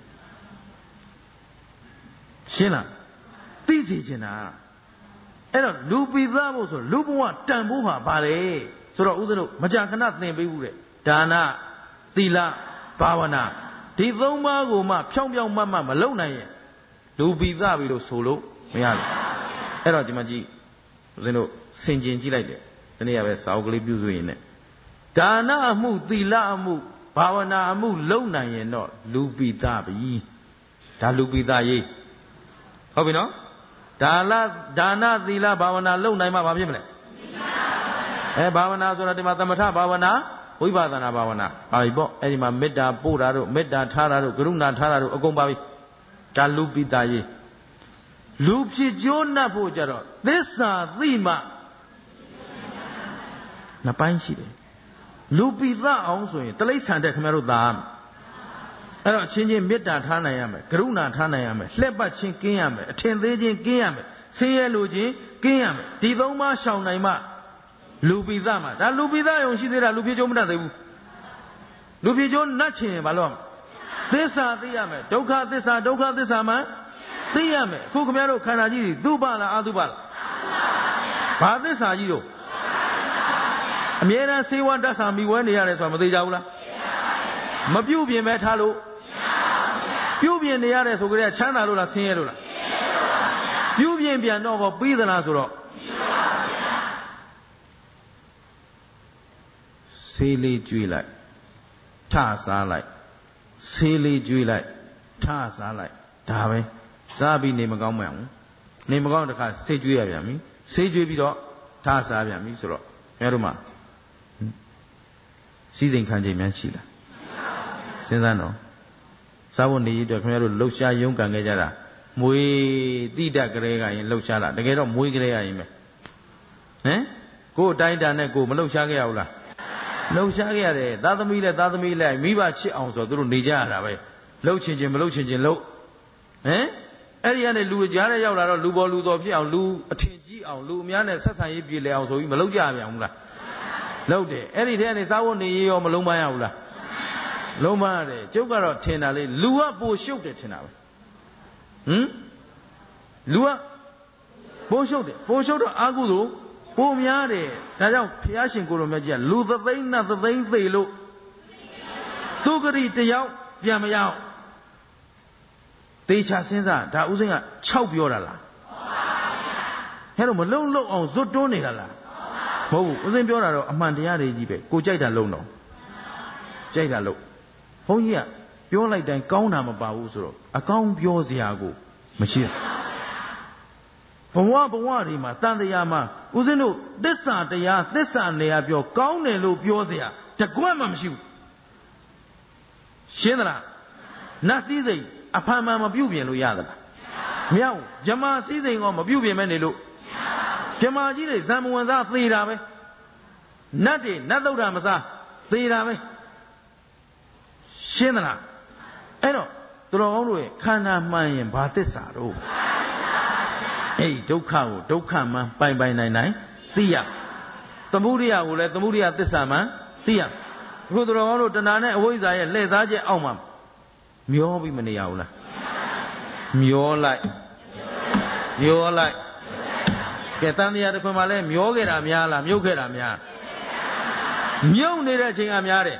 ရှင်းလားသိစေချင်တာအဲ့တော့လူပိသဖို့ဆိုလူဘဝတန်ဖို့ဟာဘာလဲဆိုတော့ဦးဇင်းတို့မကြာခဏသင်ပေးဘူးတဲ့ဒါနသီလဘာဝနာဒီသုံးပါးကိုမှဖြောင်းဖြောင်းမတ်မလုံနိုင်ရင်လူပိသပြီလို့ဆိုလို့မရဘူးအဲ့တော့ဒီမှာကြည့်ဦးဇင်းတို့ဆင်ခြင်ကြည့်လိုက်တယ်ဒီနေ့ကပဲစာအုပ်ကလေးပြုစုရင်နဲ့ဒါနအမှုသီလအမှုဘာဝနာအမှုလုံနိုင်ရင်တော့လူပိသပြီဒါလူပိသရေးဟုတ်ပြီနော်ဒါနသီလဘာဝနာလုံနိုင်မှဘာဖြစ်မလဲဘာဝနာဆိုတာဒီမှာသမထဘာဝနာဝိပဿနာဘာဝနာပါပြီပေါ့အဲ့ဒီမှာမေတ္တာပို့တာတို့မေတ္တာထားတာတို့ကရုဏာထားတာတို့အကုန်ပါပြီဒါလူပိသရေးလူဖြစ်ကျိုးနှပ်ဖို့ကြတော့သစ္စာသိမှနှစ်ပိုင်းရှိတယ်လူပိသအောင်ဆိုရင်တိရစ္ဆာန်တဲ့ခင်ဗျားတို့သာအဲ့တော့အချင်းချင်းမေတ္တာထားနိုင်ရမယ်ကရုဏာထားနိုင်ရမယ်လှည့်ပတ်ချင်းကင်းရမယ်အထင်သေးချင်းကင်းရမယ်ဆင်းရဲလိုချင်းကင်းရမယ်ဒီသုံးပါးရှောင်နိုင်မှလူပိသမှာဒါလူပိသယုံရှိသေးတာလူဖြစ်ကျိုးမတတ်သေးဘူးလူဖြစ်ကျိုးနှက်ချင်ဘာလို့သစ္စာသိရမယ်ဒုက္ခသစ္စာမှသိရမယ်အခုခင်ဗျားတို့ခန္ဓာကြီးတွေသုဘလားအသုဘလားဘာသစ္စာကြီးတို့အမြဲတမ်းစေဝတ္တဆာမိဝဲနေရတယ်ဆိုတာမသိကြဘူးလားမပြုတ်ပြင်ပဲထားလို့ပြုတ်ပြင်နေရတယ်ဆိုကြတဲ့ချမ်းသာလို့လားဆင်းရဲလို့လားပြုတ်ပြင်ပြန်တော့ပြီးသလားဆိုတော့ဆေးလေးကျွေးလိုက်ထစားလိုက်ဆေးလေးကျွေးလိုက်ထစားလိုက်ဒါပဲစားပြီးနေမကောင်းမှန်းနေမကောင်းတခါဆေးကျွေးရပြန်ပြီဆေးကျွေးပြီးတော့ထစားပြန်ပြီဆိုတော့အဲတို့မှာစီစဉ်ခံချိန်များရှိလားစဉ်းစားတော့စားဖို့နေရတော့ခင်ဗျားတို့လှုပ်ရှားရုန်းကန်ခဲ့ကြတာမွေတိတကလေးကရင်လှုပ်ရှားလာတကယ်တော့မွေကလေးကရင်ပဲကိုယ်အတိုင်းတာနဲ့ကိုယ်မလှုပ်ရှားခဲ့ရဘူးလားလှုပ်ရှားခဲ့ရတယ်သားသမီးလည်းမိဘချစ်အောင်ဆိုသူတို့နေကြရတာပဲလှုပ်ချင်မလှုပ်ချင်လှုပ်အဲ့ဒီကနေလူကြားထဲရောက်လာတော့လူပေါ်လူတော်ဖြစ်အောင်လူအထင်ကြီးအောင်လူအများနဲ့ဆက်ဆံရေးပြေလည်အောင်ဆိုပြီးမလှုပ်ကြပြန်ဘူးလားလှုပ်တယ်အဲ့ဒီထဲကနေစားဖို့နေရောမလုံးမရဘူးလားလုံးမရတယ်ကျုပ်ကတော့ထင်တာလေလူကပိုရှုပ်တယ်ထင်တာပဲလူကပိုရှုပ်တယ်ပိုရှုပ်တော့အာဟုသို့ပိုများတယ်ဒါကြောင့်ဘုရားရှင်ကိုယ်တော်မြတ်ကြီးကလူသသိန်းနဲ့သသိန်းသေလို့သူဂတိတယောက်ပြန်မရအောင်သေချာစဉ်းစားဒါဥစဉ်က6ပြောတာလားဟဲ့တော့မလုံအောင်ဇွတ်တွန်းနေတာလားမဟုတ်ဘူးဥစဉ်ပြောတာတော့အမှန်တရားတွေကြီးပဲကိုကြိုက်တာလုံတော့ကြိုက်တာလုံဘုန်းကြီးကပြောလိုက်တိုင်းကောင်းတာမပါဘူးဆိုတော့အကောင်းပြောစရာကိုမရှိဘူးဘဝတွေမှာတန်တရားမှာဦးဇင်းတို့သစ္စာတရားသစ္စာနေရာပြောကောင်းတယ်လို့ပြောစရာတကွက်မှမရှိဘူးရှင်းသလားနတ်စည်းစိမ်အဖန်မှန်မပြုတ်ပြင်လို့ရသလားမရဘူးဇမာစည်းစိမ်ကမပြုတ်ပြင်မဲနေလို့ဇမာကြီးတွေဇံမဝင်စားသေတာပဲနတ်တွေနတ်သုဒ္ဓမစားသေတာပဲရှင်းသလားအဲ့တော့သူတော်ကောင်းတို့ရဲ့ခန္ဓာမှန်ရင်ဘာသစ္စာတော့အဲ့ဒုက္ခကိုဒုက္ခမှန်ပိုင်နိုင်သိရသမုဒိယကိုလည်းသမုဒိယသစ္စာမှန်သိရအခုသူတော်ကောင်းတို့တဏှာနဲ့အဝိဇ္ဇာရဲ့လှည့်စားချက်အောက်မှာမျောပြီးမနေရဘူးလားမျောလိုက်ကဲတန်တရားတစ်ခွင်မှာလဲမျောခဲ့တာများလားမြုပ်ခဲ့တာများမြုပ်နေတဲ့အချိန်ကများတယ်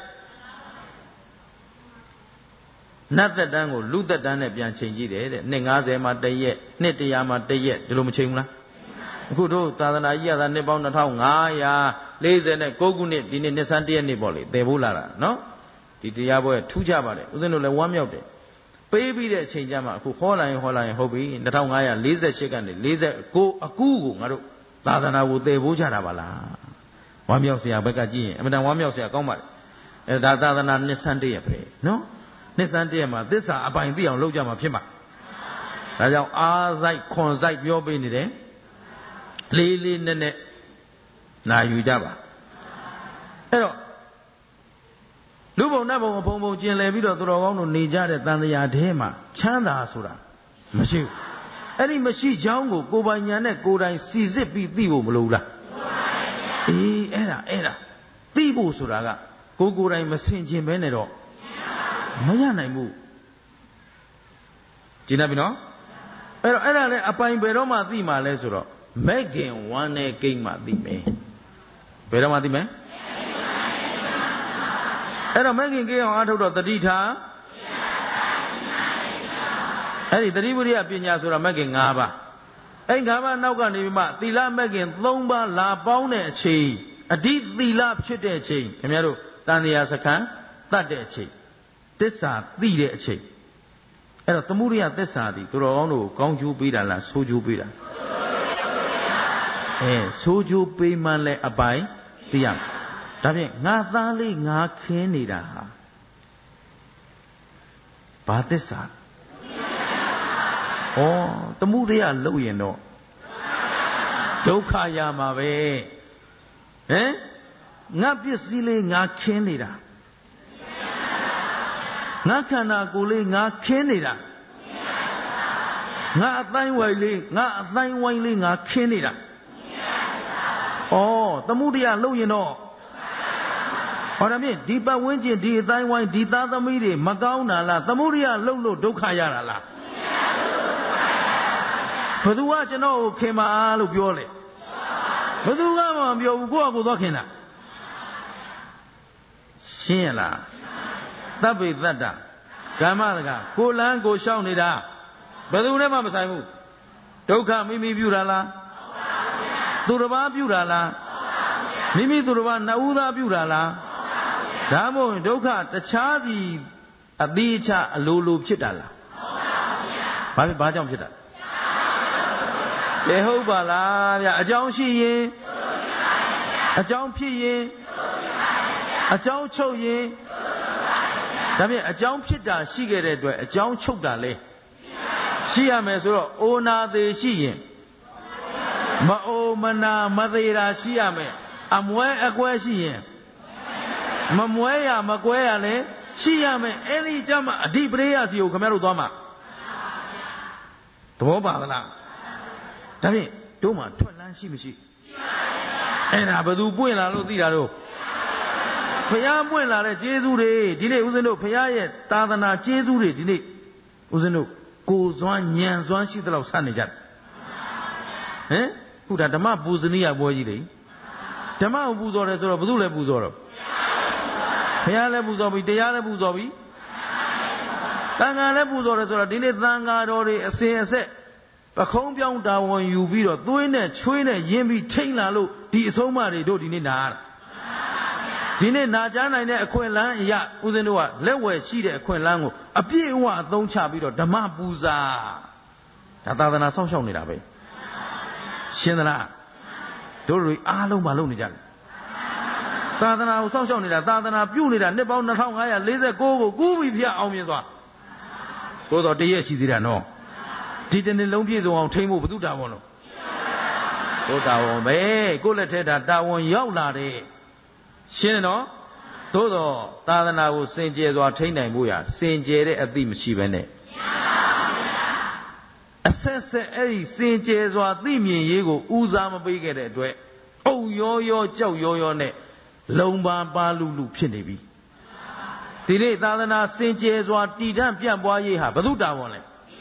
နတ်သက်တန်းကိုလူသက်တန်းနဲ့ပြန်ချိန်ကြည့်တယ်တဲ့နှစ်90မှာ1ရက်နှစ်100မှာ1ရက်ဒီလိုမချိန်ဘူးလားအခုတို့သာသနာကြီးရတာနှစ်ပေါင်း2549ခုနှစ်ဒီနေ့နှစ်ဆန်း1ရက်နေ့ပေါ့လေတည်ဖို့လာတာနော်ဒီတရားပွဲထူးခြားပါတယ်ဦးဇင်းတို့လည်းဝမ်းမြောက်တယ်ပေးပြီးတဲ့အချိန်ကျမှအခုဟောလာရင်ဟုတ်ပြီ2548ကနေ49အကူးကိုငါတို့သာသနာကိုတည်ဖို့ကြတာပါလားဝမ်းမြောက်စရာဘက်ကကြည့်ရင်အမှန်တန်ဝမ်းမြောက်စရာကောင်းပါတယ်အဲဒါသာသနာနှစ်ဆန်း1ရက်ပဲနော်နှစ်ဆန်း1ရက်မှာသစ္စာအပိုင်သိအောင်လုပ်ကြမှာဖြစ်မှာဒါကြောင့်အားစိုက်ခွန်စိုက်ပြောပေးနေတယ်လေးနဲ့နာယူကြပါအဲ့တော့လူဘုံနတ်ဘုံအဖုံကျင်လည်ပြီးတော့သူတော်ကောင်းတို့နေကြတဲ့တန်တရားထဲမှာချမ်းသာဆိုတာမရှိဘူးအဲ့ဒီမရှိချောင်းကိုကိုယ်ပိုင်ညာနဲ့ကိုယ်တိုင်စီစစ်ပြီးသိဖို့မလိုဘူးလားအေးအဲ့ဒါသိဖို့ဆိုတာကကိုယ်တိုင်မဆင်ခြင်ပဲနဲ့တော့မရနိုင်ဘူးကြည့်နေပြီနော်အဲ့ဒါလဲအပိုင်ဘယ်တော့မှသိမှာလဲဆိုတော့မဲ့ခင်ဝမ်းနဲ့ကိန်းမှသိမယ်ဘယ်တော့မှသိမယ်အဲ့တော့မဲ့ခင်ကိန်းအောင်အားထုတ်တော့တတိထားအဲ့ဒီတတိဝိရိယပညာဆိုတာမဲ့ခင်၅ပါးအဲ့၅ပါးနောက်ကနေပြီးမှသီလမဲ့ခင်၃ပါးလာပေါင်းတဲ့အချိန်အဓိသီလဖြစ်တဲ့အချိန်ခင်ဗျားတို့တန်တရားစခန်းတတ်တဲ့အချိန်သစ္စာသိတဲ့အချိန်အဲ့တော့သမုဒိယသစ္စာသည်သူတော်ကောင်းတို့ကောင်းကျိုးပေးတာလားဆိုးကျိုးပေးတာဆိုးကျိုးပေးမှလည်းအပိုင်သိရမယ်ဒါဖြင့်ငါသားလေးငါခင်းနေတာဟာဘာသစ္စာသမုဒိယလုပ်ရင်တော့ဒုက္ခရမှာပဲငါပစ္စည်းလေးငါခင်းနေတာငါခန္ဓာကိုယ်လေးငါခင်းနေတာငါအတိုင်းဝိုင်းလေးငါခင်းနေတာသမုဒိယလုပ်ရင်တော့ဟောဒါဖြင့်ဒီပတ်ဝန်းကျင်ဒီအတိုင်းဝိုင်းဒီသားသမီးတွေမကောင်းတာလားသမုဒိယလုပ်လို့ဒုက္ခရတာလားဘယ်သူကကျွန်တော်ကိုခင်ပါလို့ပြောလဲဘယ်သူကမှမပြောဘူးကိုယ့်အကိုသွားခင်တာရှင်းရလားသဗ္ဗေတ္တကာမတကကိုလန်းကိုရှောက်နေတာဘယ်သူနဲ့မှမဆိုင်ဘူးဒုက္ခမိမိပြုတာလားသူတစ်ပါးပြုတာလားမိမိသူတစ်ပါးနှစ်ဦးသားပြုတာလားဒါမှမဟုတ်ဒုက္ခတခြားစီအတိအကျအလိုလိုဖြစ်တာလားဘာကြောင့်ဖြစ်တာလေဟုတ်ပါလားဗျအကြောင်းရှိရင်အကြောင်းဖြစ်ရင်အကြောင်းချုပ်ရင်ဒါဖြင့်အကြောင်းဖြစ်တာရှိခဲ့တဲ့အတွက်အကြောင်းချုပ်တာလဲရှိရမယ်ဆိုတော့အိုနာသေးရှိရင်မအိုမနာမသေးတာရှိရမယ်အမွဲအကွဲရှိရင်မမွဲရမကွဲရလဲရှိရမယ်အဲ့ဒီကြမှာအဓိပရိယစီကိုခင်ဗျားတို့သွားမှာသဘောပါသလားဒါဖြင့်တို့မှာထွက်လန်းရှိမရှိအဲ့ဒါဘယ်သူပွင့်လာလို့သိတာတော့ဘုရားပွင့်လာတဲ့ကျေးဇူးတွေဒီနေ့ဦးဇင်းတို့ဘုရားရဲ့သာသနာကျေးဇူးတွေဒီနေ့ဦးဇင်းတို့ကိုယ်စွမ်းဉာဏ်စွမ်းရှိသလောက်ဆက်နေကြတယ်ခုဒါဓမ္မပူဇနီယပွဲကြီးလေဓမ္မကိုပူဇော်တယ်ဆိုတော့ဘယ်သူလဲပူဇော်တော့ဘုရားလည်းပူဇော်ပြီတရားလည်းပူဇော်ပြီသံဃာလည်းပူဇော်တယ်ဆိုတော့ဒီနေ့သံဃာတော်တွေအစဉ်အဆက်ပခုံးပြောင်းတာဝန်ယူပြီးတော့သွေးနဲ့ချွေးနဲ့ရင်းပြီးထိမ့်လာလို့ဒီအဆုံးအမတွေတို့ဒီနေ့နာရတာဒီနေ့နာကြားနိုင်တဲ့အခွင့်အလမ်းအရာဦးဇင်းတို့ကလက်ဝယ်ရှိတဲ့အခွင့်အလမ်းကိုအပြည့်အဝအသုံးချပြီးတော့ဓမ္မပူဇာဒါသာသနာစောင့်ရှောက်နေတာပဲရှင်းသလားတို့တွေအားလုံးမလုပ်နေကြတယ်သာသနာကိုစောင့်ရှောက်နေတာသာသနာပြုနေတာနှစ်ပေါင်း2549ကိုကူးပြီးဖျက်အောင်မြင်သွားကိုတော့တရက်ရှိသေးတာနော်ဒီတနေ့လုံးပြည့်စုံအောင်ထိမ့်ဖို့ဘုသူတာဝန်လို့ကိုတာဝန်ပဲကိုလက်ထဲတာဝန်ရောက်လာတဲ့ရှင်းနော်သို့တော့သာသနာကိုစင်ကြယ်စွာထိန်းနိုင်ဖို့ရစင်ကြယ်တဲ့အသိမရှိဘဲနဲ့အဆက်ဆက်အဲ့ဒီစင်ကြယ်စွာသိမြင်ရေးကိုဦးစားမပေးခဲ့တဲ့အတွက်အုံရောကြောက်ရောနဲ့လုံပါလူဖြစ်နေပြီဒီနေ့သာသနာစင်ကြယ်စွာတည်ထံ့ပြန့်ပွားရေးဟာဘုသူတာဝန်လဲ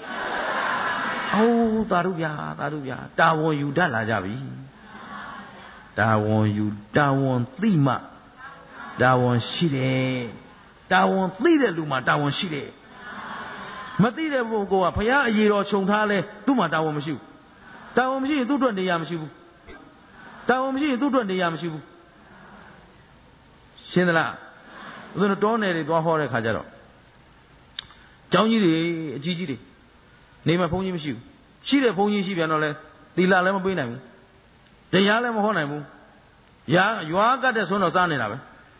သာဓုဗျာတာဝန်ယူတတ်လာကြပြီတာဝန်သိမှတာဝန်ရှိတယ်တာဝန်သိတဲ့လူမှာတာဝန်ရှိတယ်မသိတဲ့ပုဂ္ဂိုလ်ကဘုရားအရေတော်ခြုံထားလဲသူ့မှာတာဝန်မရှိဘူးတာဝန်မရှိရင်သူ့အတွက်နေရာမရှိဘူးတာဝန်မရှိရင်သူ့အတွက်နေရာမရှိဘူးရှင်းသလားဦးဇင်းတို့တောနယ်တွေသွားဟောတဲ့ခါကျတော့ကျောင်းကြီးတွေအကြီးကြီးတွေနေမှာဘုန်းကြီးမရှိဘူးရှိတဲ့ဘုန်းကြီးရှိပြန်တော့လဲသီလလည်းမပေးနိုင်ဘူးတရားလည်းမဟောနိုင်ဘူးရွာကတ်တဲ့ဆွမ်းတော်စားနေတာပဲ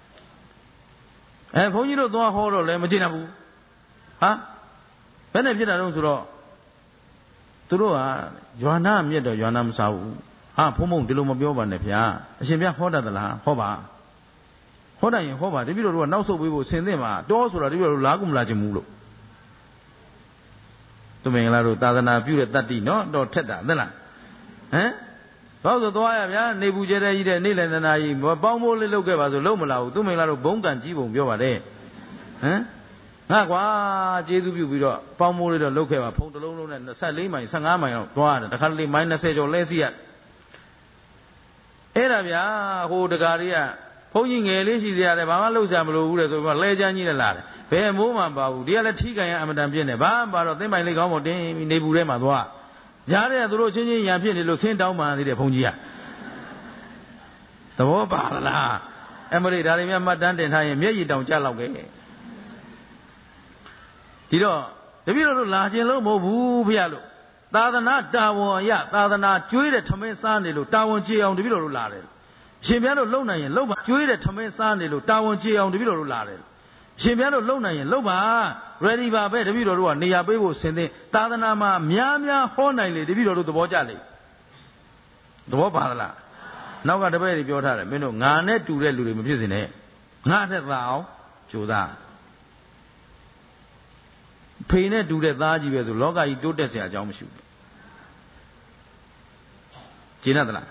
ဘုန်းကြီးတို့သွားဟောတော့လည်းမကျေနပ်ဘူးဘယ်နဲ့ဖြစ်တာတော့ဆိုတော့သူတို့ကရွာနာမြက်တော့ရွာနာမစားဘူးဘုံဒီလိုမပြောပါနဲ့ဗျာအရှင်ဘုရားဟောတတ်သလားဟောပါဟောတတ်ရင်ဟောပါတပည့်တော်တို့ကနောက်ဆုတ်ပေးဖို့ဆင်သင့်ပါတောဆိုတာတပည့်တော်တို့လားကူမလားချင်ဘူးလို့သူမင်္ဂလာတို့သာသနာပြုတဲ့တတ္တိနော်တော့ထက်တာသိလားဟမ်ဘာလို့သွားရဗျာနေဘူးကျတဲ့ကြီးတဲ့နေလည်းနာကြီးပေါင်းမိုးလေးလုပ်ခဲ့ပါဆိုလုံးမလာဘူးသူမင်္ဂလာတို့ဘုံကံကြီးပုံပြောပါတယ်ဟမ်ငါကွာကျေးဇူးပြုပြီးတော့ပေါင်းမိုးလေးတော့လုပ်ခဲ့ပါဖုံတစ်လုံးလုံးနဲ့24မိုင်15မိုင်တော့သွားတယ်တခါတလေမိုင်20ကျော်လဲစီရအဲ့ဒါဗျာဟိုတကားတွေကဘုန်းကြီးငယ်လေးရှိသေးတယ်ဘာမှလုပ်စရာမလိုဘူးတဲ့ဆိုတော့လဲချမ်းကြီးနဲ့လာတယ်ဘယ်မိုးမှပါဘူးဒီကလည်းထိကန်ရအမတန်ပြင်းတယ်ဘာမှပါတော့သင်္ပိုင်လေးကောင်းမို့တင်းပြီးနေဘူးထဲမှာသွားကြားတဲ့သူတို့ချင်းချင်းရံဖြစ်နေလို့ဆင်းတောင်းပန်သေးတယ်ဘုန်းကြီးကသဘောပါလားအမရိဒါတွေများမှတ်တမ်းတင်ထားရင်မျက်ရည်တောင်ကျလောက်ခဲ့ဒီတော့တပည့်တော်တို့လာခြင်းလို့မဟုတ်ဘူးဖေရလို့သာသနာတာဝန်ရသာသနာကျွေးတဲ့ထမင်းစားနေလို့တာဝန်ကျေအောင်တပည့်တော်တို့လာတယ်ရှင်ပြတို့လုံနိုင်ရင်လုံပါကျွေးတဲ့ထမင်းစားနေလို့တာဝန်ကျေအောင်တပည့်တော်တို့လာတယ်ရှင်ပြတို့လုံနိုင်ရင်လုံပါ ready ပါပဲတပည့်တော်တို့ကနေရာပေးဖို့ဆင်သင့်သာသနာမှာများများဟောနိုင်လေတပည့်တော်တို့သဘောကျလေသဘောပါလားနောက်ကတပည့်တွေပြောထားတယ်မင်းတို့ငါနဲ့တူတဲ့လူတွေမဖြစ်စေနဲ့ငါနဲ့သာအောင်ကြိုးစားဖေနဲ့တူတဲ့သားကြီးပဲဆိုလောကကြီးတိုးတက်เสียအကြောင်းမရှိဘူးကျင်းရသလား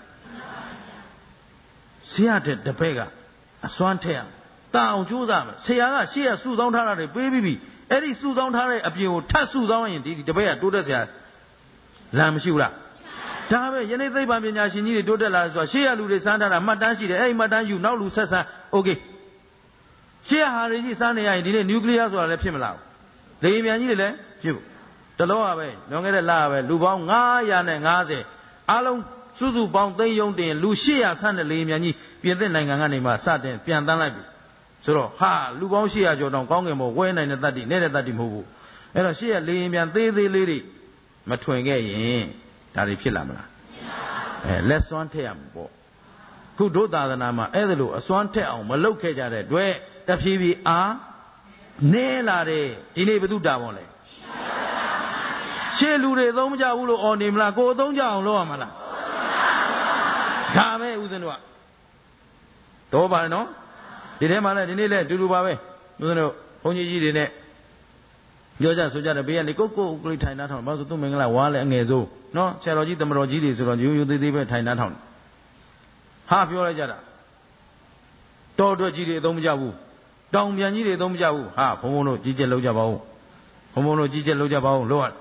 ဆရာတဲ့တပည့်ကအစွမ်းထက်တအောင်ကြိုးစားမယ်ဆရာကရှေ့ကစုဆောင်းထားတာတွေပေးပြီးပြီအဲ့ဒီစုဆောင်းထားတဲ့အပြင်ကိုထပ်စုဆောင်းရင်ဒီတပည့်ကတိုးတက်เสียလမ်းမရှိဘူးလားဒါပဲယနေ့သိပ္ပံပညာရှင်ကြီးတွေတိုးတက်လာတယ်ဆိုတာရှေ့ကလူတွေစမ်းထားတာမှတ်တမ်းရှိတယ်အဲ့ဒီမှတ်တမ်းယူနောက်လူဆက်ဆန်းโอเคရှေ့ကဟာတွေကြီးစမ်းနေရရင်ဒီနေ့နျူကလ িয়ার ဆိုတာလည်းဖြစ်မလားလေယာဉ်မြန်ကြီးတွေလည်းဖြစ်ဘူးတလောကပဲလွန်ခဲ့တဲ့လကပဲလူပေါင်း950အားလုံးစုစုပေါင်းသိန်းယုံတင်လူ800ဆန်းတဲ့လေယာဉ်မြန်ကြီးပြင်သစ်နိုင်ငံကနေမှစတင်ပြန်တန်းလိုက်ပြီဆိုတော့ဟာလူပေါင်း800ကျော်တောင်ကောင်းကင်ဘုံဝဲနိုင်တဲ့တတ္တိနေတဲ့တတ္တိမဟုတ်ဘူးအဲ့တော့800လေယာဉ်မြန်သေးသေးလေးတွေမထွင်ခဲ့ရင်ဒါတွေဖြစ်လာမလားလက်စွမ်းထက်ရမှာပေါ့ခုဒုသာသနာမှာအဲ့ဒါလို့အစွမ်းထက်အောင်မလုပ်ခဲ့ကြတဲ့အတွက်တဖြည်းဖြည်းအားနဲလာတယ်ဒီနေ့ဘု து တာဝန်လဲရှေ့လူတွေသုံးမကြဘူးလို့អော်နေမလားကိုယ်သုံးကြအောင်လုပ်ရမလားဒါပဲဦးဇင်းတို့ကတော့ပါနော်ဒီထဲမှာလည်းဒီနေ့လည်းအတူတူပါပဲဦးဇင်းတို့ဘုန်းကြီးကြီးတွေနဲ့ပြောကြဆိုကြတယ်ဘေးကနေကိုကလေးထိုင်နှားထောင်ဘာလို့သူမင်္ဂလာဝါလည်းအငယ်ဆုံးနော်ဆရာတော်ကြီးတမတော်ကြီးတွေဆိုတော့ရိုးရိုးသေးသေးပဲထိုင်နှားထောင်ဟာပြောလိုက်ကြတာတော်အတွက်ကြီးတွေအသုံးမကျဘူးတောင်ပြန်ကြီးတွေသုံးမကြဘူးဟာဘုံဘုံတို့ကြီးကျက်လောက်ကြပါဦးဘုံဘုံတို့ကြီးကျက်လောက်ကြပါဦးလို့ဟမ်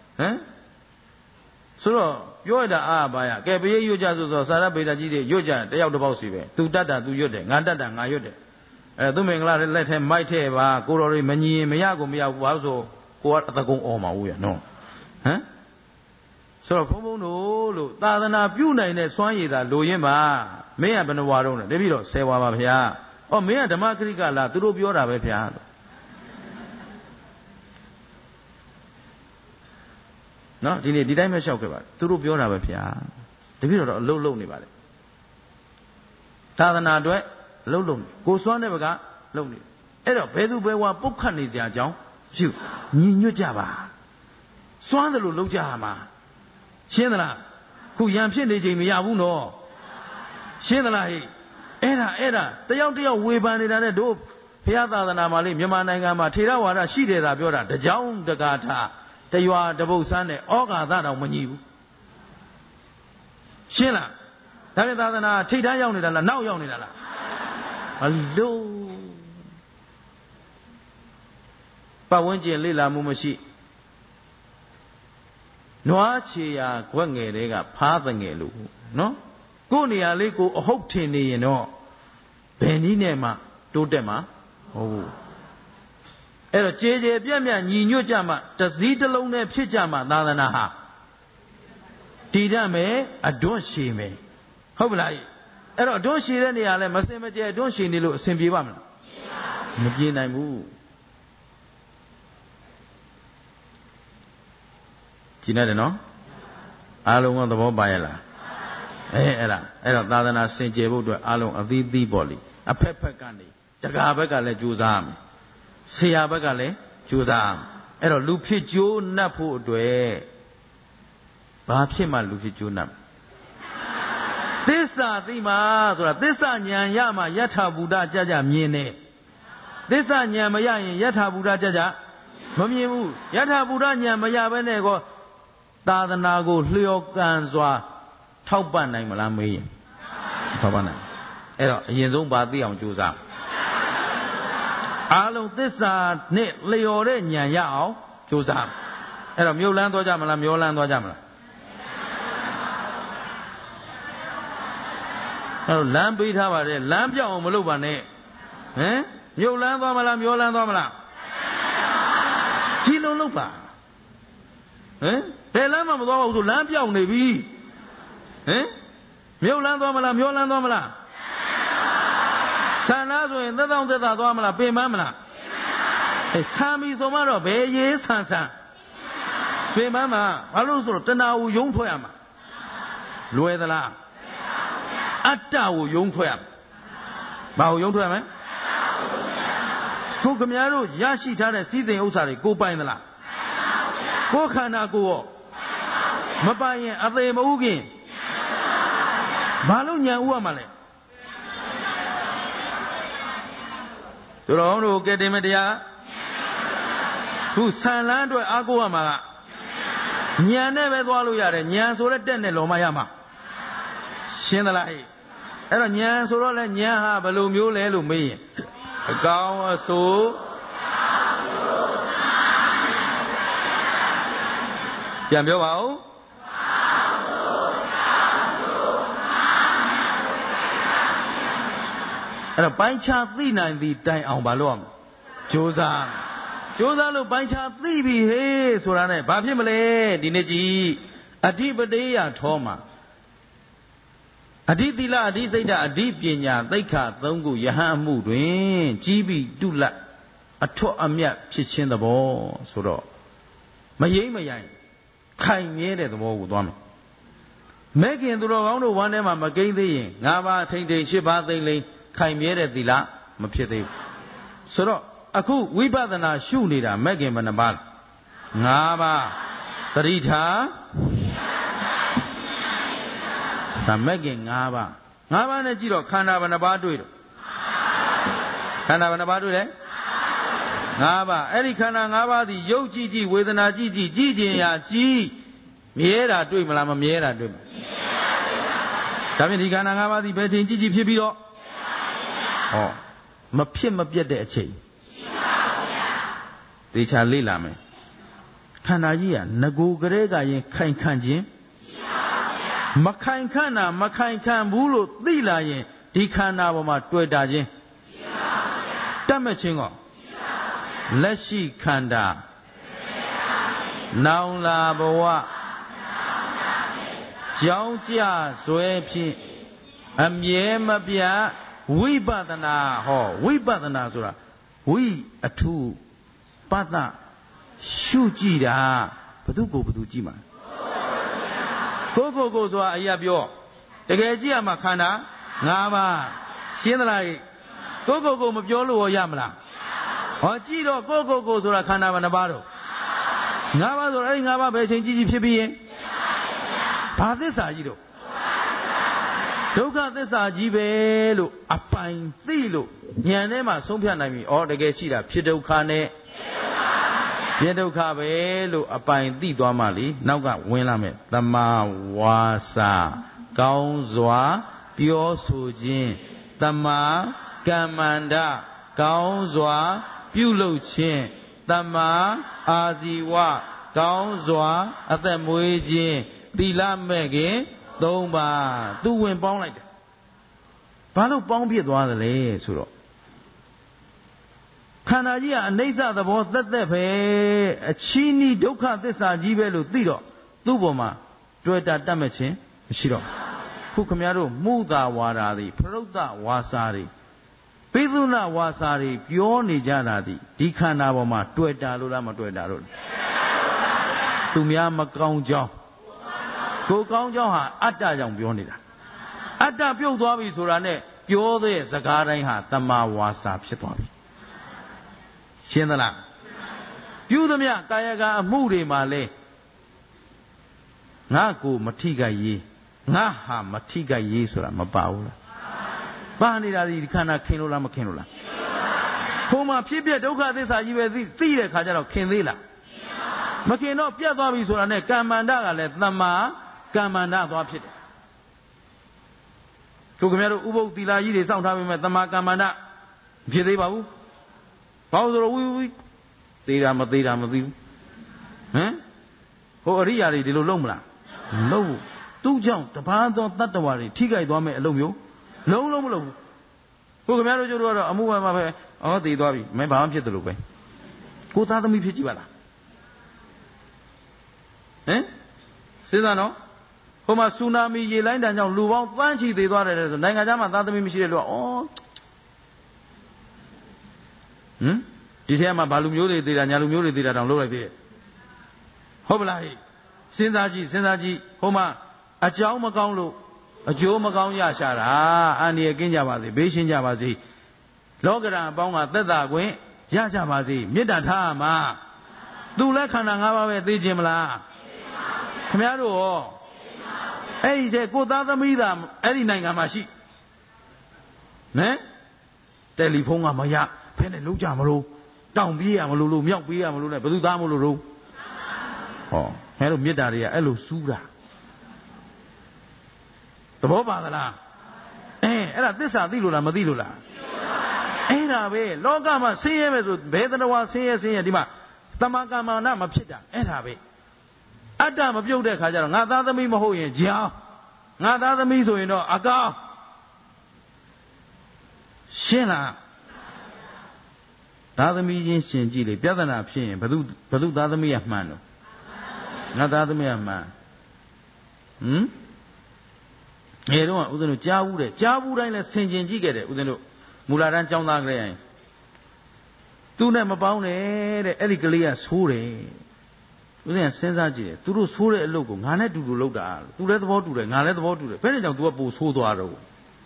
ဆိုတော့ပြောရတာအားပါရကဲပရိရွတ်ကြဆိုစာရပေတာကြီးတွေရွတ်ကြတယောက်တစ်ပေါက်စီပဲသူတတ်တာသူရွတ်တယ်ငါတတ်တာငါရွတ်တယ်သူမင်္ဂလာလက်ထဲမိုက်ထဲပါကိုတော်တွေမညီရင်မရကိုမရဘူးဘာလို့ဆိုကိုကအသကုံအော်မှာဦးရနော်ဟမ်ဆိုတော့ဘုံဘုံတို့လို့သာသနာပြုနိုင်တဲ့စွမ်းရည်သာလိုရင်းပါမင်းကဘယ်နှဝါတော့လဲတပည့်တော်10ဝါပါဗျာဩမင်းကဓမ္မခရိကလားသူတို့ပြောတာပဲဗျာနော်ဒီနေ့ဒီတိုင်းပဲလျှောက်ခဲ့ပါသူတို့ပြောတာပဲဗျာတပည့်တော်တော့အလုံးလုံးနေပါလေသာသနာအတွက်အလုံးလုံးကိုစွမ်းတဲ့ဘကလုံးနေအဲ့တော့ဘယ်သူဘယ်ဝါပုတ်ခတ်နေကြအကြောင်းပြုညီညွတ်ကြပါစွမ်းတယ်လို့လုံးကြရမှာရှင်းသလားခုရံဖြစ်နေချိန်မရဘူးနော်ရှင်းသလားဟိအဲ့ဒါတယောက်တယောက်ဝေဖန်နေတာနဲ့တို့ဘုရားသာသနာမှာလေမြန်မာနိုင်ငံမှာထေရဝါဒရှိတယ်သာပြောတာတကြောင်တကာထတရွာတပုတ်ဆန်းနဲ့ဩဃာသတော်မညီဘူးရှင်းလားဒါနဲ့သာသနာထိတ်တန်းရောက်နေတာလားနောက်ရောက်နေတာလားအလုံးပတ်ဝန်းကျင်လေ့လာမှုမရှိနွားချေရာခွက်ငယ်တွေကဖားသငယ်လို့နော်ကိုယ်နေရာလေးကိုအဟုတ်ထင်နေရင်တော့ဘယ်နည်းနဲ့မှတိုးတက်မှာဟုတ်ဘူးအဲ့တော့ကြေကြေပြတ်ပြတ်ညီညွတ်ကြမှတစည်းတစ်လုံးနဲ့ဖြစ်ကြမှသာသနာဟာတည်တတ်မယ်အတွန်းရှည်မယ်ဟုတ်ပလားအဲ့တော့အတွန်းရှည်တဲ့နေရာလဲမစင်မကြဲအတွန်းရှည်နေလို့အဆင်ပြေပါမလားမပြေနိုင်ဘူးကြည့်နေတယ်နော်အားလုံးကသဘောပါရဲ့လားအဲ့တော့သာသနာစင်ကြယ်ဖို့အတွက်အားလုံးအသီးသီးပေါ့လေအဖက်ဖက်ကနေတကာဘက်ကလည်းကြိုးစားရမယ်ဆရာဘက်ကလည်းကြိုးစားရမယ်အဲ့တော့လူဖြစ်ကြိုးနှပ်ဖို့အတွက်ဘာဖြစ်မှလူဖြစ်ကြိုးနှပ်သစ္စာသိမှဆိုတာသစ္စာဉာဏ်ရမှယထာဘူတကြကြမြင်တယ်သစ္စာဉာဏ်မရရင်ယထာဘူတကြကြမမြင်ဘူးယထာဘုဒ္ဓဉာဏ်မရဘဲနဲ့ကောသာသနာကိုလျော်ကန်စွာထောက်ပံ့နိုင်မလားမေးရင်ထောက်ပံ့နိုင်အဲ့တော့အရင်ဆုံးပါသိအောင်ကြိုးစားအားလုံးသစ္စာနဲ့လျော်တဲ့ဉာဏ်ရအောင်ကြိုးစားအဲ့တော့မြုပ်လန်းသွားကြမလားမျောလန်းသွားကြမလားအဲ့တော့လမ်းပေးထားပါတယ်လမ်းပြောင်းအောင်မလုပ်ပါနဲ့ဟမ်မြုပ်လန်းသွားမလားမျောလန်းသွားမလားဒီလိုလုပ်ပါဟမ်ဘယ်လမ်းမှမသွားပါဘူးဆိုလမ်းပြောင်းနေပြီဟမ်မြုပ်လန်းသွားမလားမျောလန်းသွားမလားဆန္ဒဆိုရင်သက်သက်သွားမလားပင်ပန်းမလားဆံပြီဆိုမှတော့ဘယ်ရေးဆန်ပင်ပန်းမှာဘာလို့ဆိုတော့တဏှာကိုယုံထွက်ရမှာလွယ်သလားအတ္တကိုယုံထွက်ရမှာဘာကိုယုံထွက်ရမလဲခုခမည်းတော်ရရှိထားတဲ့စည်းစိမ်ဥစ္စာတွေကိုပိုင်သလားကိုယ်ခန္ဓာကိုယ်ရောမပိုင်ရင်အသေးမဟုတ်ခင်ဘာလို့ညံဥရမှာလဲသူတော်တို့ကဲတင်မတရားခုဆန်လန်းအတွက်အားကိုးရမှာကညံနဲ့ပဲသွားလို့ရတယ်ညံဆိုတဲ့တက်နဲ့လော်မရမှာရှင်းသလားဟဲ့အဲ့တော့ညံဆိုတော့လဲညံဟာဘယ်လိုမျိုးလဲလို့မေးရင်အကောင်အဆိုးပြန်ပြောပါဦးအဲ့တော့ပိုင်းခြားသိနိုင်သည့်တိုင်အောင်ဘာလို့အောင်ကြိုးစားလို့ပိုင်းခြားသိပြီဟေးဆိုတာနဲ့ဘာဖြစ်မလဲဒီနေ့ကြည့်အဓိပတိယထောမှာအဓိသီလအဓိစိတ်ဓာတ်အဓိပညာသိက္ခာ၃ခုယဟန်အမှုတွင်ကြီးပြီးတုလတ်အထွတ်အမြတ်ဖြစ်ခြင်းသဘောဆိုတော့မယိမ့်မယိုင်ခိုင်မြဲတဲ့သဘောကိုသွားမယ်မဲခင်သူတော်ကောင်းတို့ဝမ်းထဲမှာမကိန်းသေးရင်၅ပါးထိန်ထိန်၈ပါးသိမ့်လိမ့်ခိုင်မြဲတဲ့သီလမဖြစ်သေးဘူးဆိုတော့အခုဝိပဿနာရှုနေတာမဲခင်ဘယ်နှပါး၅ပါးသတိထားဒါမဲ့ခင်၅ပါးနဲ့ကြည့်တော့ခန္ဓာဘယ်နှပါးတွေ့တော့ခန္ဓာဘယ်နှပါးတွေ့လဲ၅ပါးအဲ့ဒီခန္ဓာ၅ပါးသည်ရုပ်ကြည့်ကြည့်ဝေဒနာကြည့်ကြည့်ကြည့်ခြင်းရာကြည့်မြဲတာတွေ့မလားမမြဲတာတွေ့မလားဒါဖြင့်ဒီခန္ဓာ၅ပါးသည်ဘယ်ချိန်ကြည့်ကြည့်ဖြစ်ပြီးတော့ဟောမဖြစ်မပြတ်တဲ့အချိန်သေချာလေ့လာမယ်ခန္ဓာကြီးကငကိုကလေးကရင်ခိုင်ခန့်ခြင်းမခိုင်ခန့်တာမခိုင်ခန့်ဘူးလို့သိလာရင်ဒီခန္ဓာပေါ်မှာတွေ့တာချင်းတတ်မဲ့ချင်းကောလက်ရှိခန္ဓာနောင်လာဘဝကြောင်းကြဆွဲဖြင့်အမြဲမပြတ်ဝိပဿနာဟောဝိပဿနာဆိုတာဝိအထုပတ္တရှုကြည့်တာဘသူကိုဘသူကြည့်မှာကိုဆိုတာအရာပြောတကယ်ကြည့်ရမှာခန္ဓာ၅ပါးရှင်းသလားကိုမပြောလို့ရမလားဟောကြည့်တော့ကိုဆိုတာခန္ဓာဘယ်နှပါးတော့၅ပါးဆိုတော့အဲ့ဒီ၅ပါးဘယ်ချိန်ကြည့်ကြည့်ဖြစ်ပြီးရင်ဘာသစ္စာကြီးတော့ဒုက္ခသစ္စာကြီးပဲလို့အပိုင်သိလို့ဉာဏ်ထဲမှာဆုံးဖြတ်နိုင်ပြီဩတကယ်ရှိတာဖြစ်ဒုက္ခနဲ့ပြဒုက္ခပဲလို့အပိုင်သိသွားမှလေနောက်ကဝင်လာမယ်တမဝါစာကောင်းစွာပြောဆိုခြင်းတမကမ္မန္တကောင်းစွာပြုလုပ်ခြင်းတမအာဇီဝကောင်းစွာအသက်မွေးခြင်းသီလမဲ့ခင်၃ပါးသူဝင်ပေါင်းလိုက်တယ်ဘာလို့ပေါင်းပြစ်သွားသလဲဆိုတော့ခန္ဓာကြီးကအနိစ္စသဘောသက်သက်ပဲအချီးနီးဒုက္ခသစ္စာကြီးပဲလို့သိတော့သူ့ပေါ်မှာတွေ့တာတတ်မဲ့ခြင်းမရှိတော့ခုခမည်းတော်မုသာဝါဒတွေဖရုဒ္ဓဝါစာတွေပိသုဏဝါစာတွေပြောနေကြတာဒီခန္ဓာပေါ်မှာတွေ့တာလို့လားမတွေ့တာလို့သူများမကောင်းကြောင်းကိုကောင်းကြောင်းဟာအတ္တကြောင့်ပြောနေတာအတ္တပြုတ်သွားပြီဆိုတာနဲ့ပြောတဲ့စကားတိုင်းဟာတမဝါစာဖြစ်သွားပြီရှင်းသလားပြုသမျှကာယကအမှုတွေမှာလဲငါကိုမထိခိုက်ရေးငါဟာမထိခိုက်ရေးဆိုတာမပါဘူးလားပါနေတာဒီခန္ဓာခင်လို့လားမခင်လို့လားဟိုမှာဖြစ်ပြဒုက္ခသစ္စာကြီးပဲသိတဲ့ခါကျတော့ခင်သေးလားမခင်တော့ပြတ်သွားပြီဆိုတာနဲ့ကမ္မန္တကလည်းသမ္မာကမ္မန္တသွားဖြစ်တယ်တို့ခင်ဗျားတို့ဥပုသ်သီလကြီးတွေစောင့်ထားပေမဲ့သမ္မာကမ္မန္တဖြစ်သေးပါဘူးဘာလို့ဆိုတော့ဝီသေးတာမသေးတာမသိဘူးဟမ်ဟိုအရိယာတွေဒီလိုလုပ်မလားလုပ်ဘူးသူ့ကြောင့်တပါးသောတတ္တဝါတွေထိခိုက်သွားမဲ့အလုပ်မျိုးလုံးမလုပ်ဘူးကိုခင်ဗျားတို့ကျတို့ကတော့အမှုမှပဲတည်သွားပြီမင်းဘာမှဖြစ်တယ်လို့ပဲကိုသားသမီးဖြစ်ကြည့်ပါလားဟမ်စဉ်းစားနော်ဟိုမှာဆူနာမီရေလိုင်းတန်ကြောင့်လူပေါင်းပန်းချီသေးသွားတယ်ဆိုနိုင်ငံခြားမှာသားသမီးမရှိတဲ့လူကဒီထဲမှာဘာလူမျိုးတွေသေးတာညာလူမျိုးတွေသေးတာတောင်လုပ်လိုက်သေးတယ်ဟုတ်ပလားဟိစဉ်းစားကြည့်ဟိုမှာအကြောင်းမကောင်းလို့အကျိုးမကောင်းရရှာတာအန္တရာယ်ကင်းကြပါစေဘေးရှင်းကြပါစေလောကဓာတ်အပေါင်းကသက်သာခွင့်ရကြပါစေမေတ္တာထားမှာသူလည်းခန္ဓာ၅ပါးပဲသိခြင်းမလားခင်ဗျားတို့ရောအဲ့ဒီတဲ့ကိုသားသမီးသာအဲ့ဒီနိုင်ငံမှာရှိနော်တယ်လီဖုန်းကမရဖဲနဲ့လုံးကြမလို့တောင်ပြေးရမလို့မြောက်ပြေးရမလို့နဲ့ဘယ်သူသားမလို့တော့ဟောခင်ဗျားတို့မေတ္တာတွေကအဲ့လိုစူးတာသဘောပါသလားအဲ့ဒါသစ္စာသိလို့လားမသိလို့လားအဲ့ဒါပဲလောကမှာဆင်းရဲပဲဆိုဘယ်တဏှာဆင်းရဲဒီမှာတမကမ္မနာမဖြစ်တာအဲ့ဒါပဲအတ္တမပြုတ်တဲ့ခါကျတော့ငါသားသမီးမဟုတ်ရင်ကြောင်ငါသားသမီးဆိုရင်တော့အကောင်းရှင်းလားသားသမီးချင်းရှင်ကြည့်လေပြဿနာဖြစ်ရင်ဘယ်သူသားသမီးကမှန်တော့ငါသားသမီးကမှန်ငယ်တော့ဦးဇင်းတို့ကြားဘူးတိုင်းလဲဆင်ကျင်ကြည့်ခဲ့တယ်ဦးဇင်းတို့မူလာတန်းကျောင်းသားကလေးရင်သူနဲ့မပေါင်းနဲ့တဲ့အဲ့ဒီကလေးကဆိုးတယ်ဦးဇင်းကစဉ်းစားကြည့်တယ်သူတို့ဆိုးတဲ့အလုပ်ကိုငါနဲ့တူတူလုပ်တာသူလည်းသဘောတူတယ်ငါလည်းသဘောတူတယ်ဘယ်နဲ့ကြောင့် तू ကပိုဆိုးသွားတော့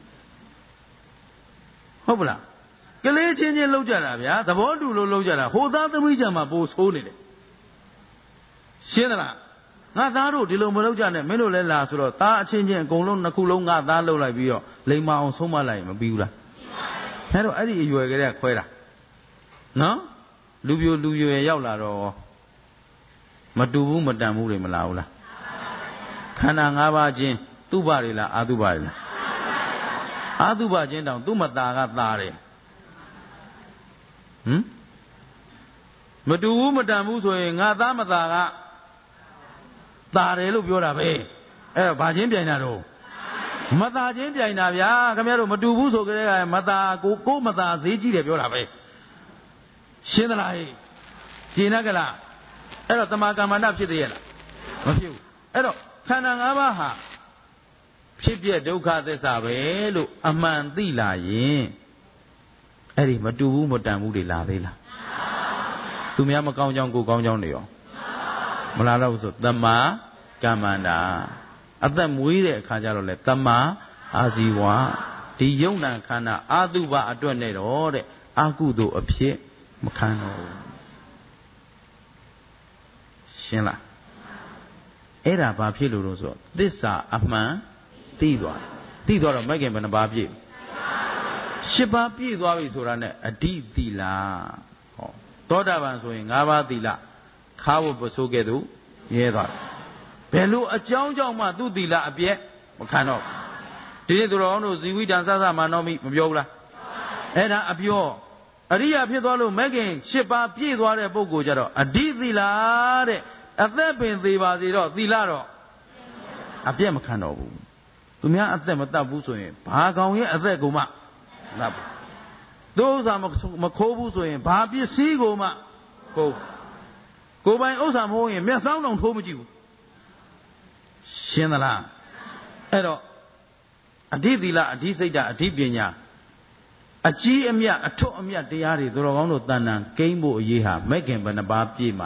ဟုတ်ပလားကလေးချင်းလုပ်ကြတာဗျာသဘောတူလို့လုပ်ကြတာဟိုသားသမီးကြမှာပိုဆိုးနေတယ်ရှင်းသလားငါသားတို့ဒီလိုမလုပ်ကြနဲ့မင်းတို့လည်းလာဆိုတော့သားအချင်းချင်းအကုန်လုံးနှစ်ခုလုံးငါသားလှုပ်လိုက်ပြီးတော့လိမ္မာအောင်ဆုံးမလိုက်မပြီးဘူးလားအဲတော့အဲ့ဒီအရွယ်ကလေးကခွဲတာနော်လူပြိုလူရွယ်ရောက်လာတော့မတူဘူးမတန်ဘူးတွေမလာဘူးလားခန္ဓာ၅ပါးချင်းသူ့ဘာတွေလားအာသုဘတွေလားအာသုဘချင်းတောင်သူ့မตาကตาတယ်မတူဘူးမတန်ဘူးဆိုရင်ငါသားမตาကตาတယ်လို့ပြောတာပဲအဲ့တော့ဘာချင်းပြိုင်တာတော့မตาချင်းပြိုင်တာဗျာခင်ဗျားတို့မတူဘူးဆိုကြတဲ့ကမตาကိုမตาဈေးကြီးတယ်ပြောတာပဲရှင်းသလားဟဲ့ရှင်းကလားအဲ့တော့တမာကမ္မန္တဖြစ်သေးရဲ့လားမဖြစ်ဘူးအဲ့တော့ခန္ဓာ၅ပါးဟာဖြစ်ပြဒုက္ခသစ္စာပဲလို့အမှန်သိလာရင်အဲ့ဒီမတူဘူးမတန်ဘူးတွေလာသေးလားသူများမကောင်းကြောင်းကိုကောင်းကြောင်းတွေရောမလာတော့ဘူးဆိုတမာကမ္မန္တာအသက်မွေးတဲ့အခါကျတော့လေတမာအာဇီဝဒီယုံနာခန္ဓာအာတုဘအတွက်နဲ့တော့တဲ့အကုသို့အဖြစ်မခံတော့ဘူးရှင်းလားအဲ့ဒါဘာဖြစ်လို့ဆိုသစ္စာအမှန်သိသွားတော့မိုက်ခင်ဘယ်နှပါပြည့်၈ပါးပြည့်သွားပြီဆိုတာနဲ့အဓိသီလဟောသောတာပန်ဆိုရင်၅ပါးသီလခါဖို့ပစိုးကဲ့သို့ရဲသွားတယ်ဘယ်လိုအကြောင်းကြောင့်မှသူ့သီလအပြည့်မခံတော့ဒီနေ့သူတော်အောင်တို့ဇီဝိတံစသမာနောမိမပြောဘူးလားအဲ့ဒါအပြောအရိယာဖြစ်သွားလို့မဂ်ခင်၈ပါးပြည့်သွားတဲ့ပုဂ္ဂိုလ်ကြတော့အဓိသီလတဲ့အသက်ပင်သေးပါစေတော့သီလတော့အပြည့်မခံတော့ဘူးသူများအသက်မတတ်ဘူးဆိုရင်ဘာကောင်ရဲ့အသက်ကိုမှတတ်ဘူးသူဥစ္စာမခိုးဘူးဆိုရင်ဘာပစ္စည်းကိုမှကိုယ်ပိုင်ဥစ္စာမဟုတ်ရင်မျက်စောင်းတောင်ထိုးမကြည့်ဘူးရှင်းသလားအဲ့တော့အဓိသီလအဓိစိတ်ဓာတ်အဓိပညာအကြီးအမြတ်အထွတ်အမြတ်တရားတွေသူတော်ကောင်းတို့တဏ္ဍာကိန်းဖို့အရေးဟာမဂ်ခင်ဘယ်နှပါးပြည့်မှာ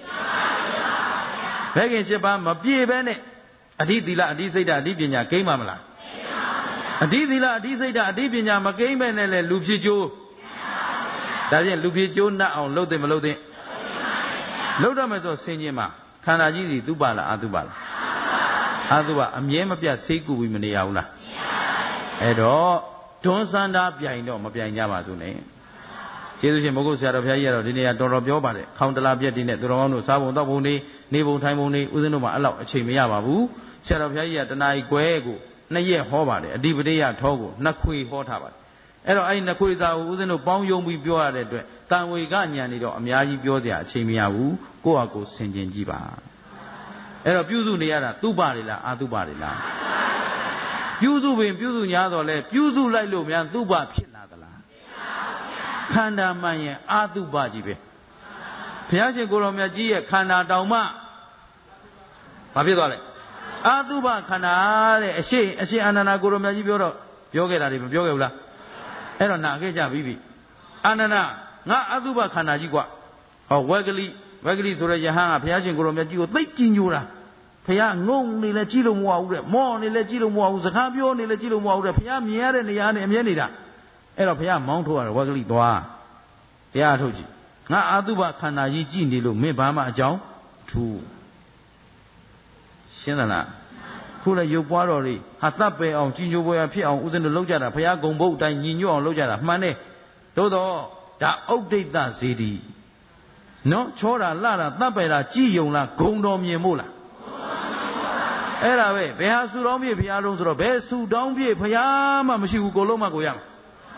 မဂ်ခင်၈ပါးမပြည့်ဘဲနဲ့အဓိသီလအဓိစိတ်ဓာတ်အဓိပညာကိန်းမှာမလားအဓိသီလအဓိစိတ်ဓာတ်အဓိပညာမကိန်းပဲနဲ့လေလူဖြစ်ကျိုးဒါဖြင့်လူဖြစ်ကျိုးနှက်အောင်လုပ်တယ်မလုပ်သင့်လုပ်တော့မယ်ဆိုဆင်ခြင်မှာခန္ဓာကြီးစီသူ့ပါလားအာသူပါလားအာသူပါအမြဲမပြတ်စိတ်ကူပြီးမနေရဘူးလားအဲ့တော့တွန်းစန္ဒာပြိုင်တော့မပြိုင်ကြပါစို့နဲ့ကျေးဇူးရှင်မဟုတ်ဆရာတော်ဘုရားကြီးကတော့ဒီနေရာတော်တော်ပြောပါတယ်ခေါင်းတလားပြက်ဒီနဲ့သူတော်ကောင်းတို့စားပုံတောက်ပုံနေပုံထိုင်ပုံနေဦးဇင်းတို့မှအဲ့လောက်အချိန်မရပါဘူးဆရာတော်ဘုရားကြီးကတနာ ਈ ခွဲကို2 ရက်ဟောပါတယ်အဓိပတိယထောကို2 ခွေဟောထားပါတယ်အဲ့တော့အဲ့2 ခွေစာကိုဦးဇင်းတို့ပေါင်းယုံပြီးပြောရတဲ့အတွက်တန်ဝေကဉာဏ်နေတော့အများကြီးပြောစရာအချိန်မရဘူးကိုယ့်ဟာကိုယ်ဆင်ခြင်ကြည့်ပါအဲ့တော့ပြုစုနေရတာသုပတွေလားအာသုပတွေလားပြုစုပင်ပြုစုညာတော့လဲပြုစုလိုက်လို့များသုပဖြစ်လာသလားခန္ဓာမှန်ရင်အာသုပကြီးပဲဘုရားရှင်ကိုယ်တော်မြတ်ကြီးရဲ့ခန္ဓာတောင်မှဘာဖြစ်သွားလဲအာသုဘခန္ဓာတဲ့အရှင်အာနန္ဒာကိုယ်တော်မြတ်ကြီးပြောခဲ့တာတွေမပြောခဲ့ဘူးလားအဲ့တော့နာခဲ့ကြပြီအာနန္ဒာငါအာသုဘခန္ဓာကြီးกว่าဟောဝက်ကလိဆိုတဲ့ယဟန်ကဘုရားရှင်ကိုယ်တော်မြတ်ကြီးကိုသိကြည်ညိုတာဘုရားငုံနေလဲကြည့်လို့မဝဘူးတဲ့မောနေလဲကြည့်လို့မဝဘူးစကားပြောနေလဲကြည့်လို့မဝဘူးတဲ့ဘုရားမြင်ရတဲ့နေရာနဲ့အမြဲနေတာအဲ့တော့ဘုရားမောင်းထုတ်ရတယ်ဝက်ကလိသွားဘုရားထုတ်ကြည့်ငါအာသုဘခန္ဓာကြီးကြည်နေလို့မင်းဘာမှအကြောင်းထူးရှင်းသလားခုလည်းရုပ်ပွားတော်တွေဟာတပ်ပယ်အောင်ကြီးညိုပွဲဖြစ်အောင်ဥစဉ်တို့လောက်ကြတာဘုရားဂုံဘုတ်အတိုင်းညီညွတ်အောင်လောက်ကြတာမှန်တယ်သို့တော့ဒါဥဒိဋ္ဌဇေဒီနော်ချောတာလှတာတပ်ပယ်တာကြည်ယုံလားဂုံတော်မြင်မို့လားအဲ့ဒါပဲဘယ်ဟာဆူတောင်းပြည့်ဘုရားလုံးဆိုတော့ဘယ်ဆူတောင်းပြည့်ဘုရားမှမရှိဘူးကိုလုံးမှကိုရမှာ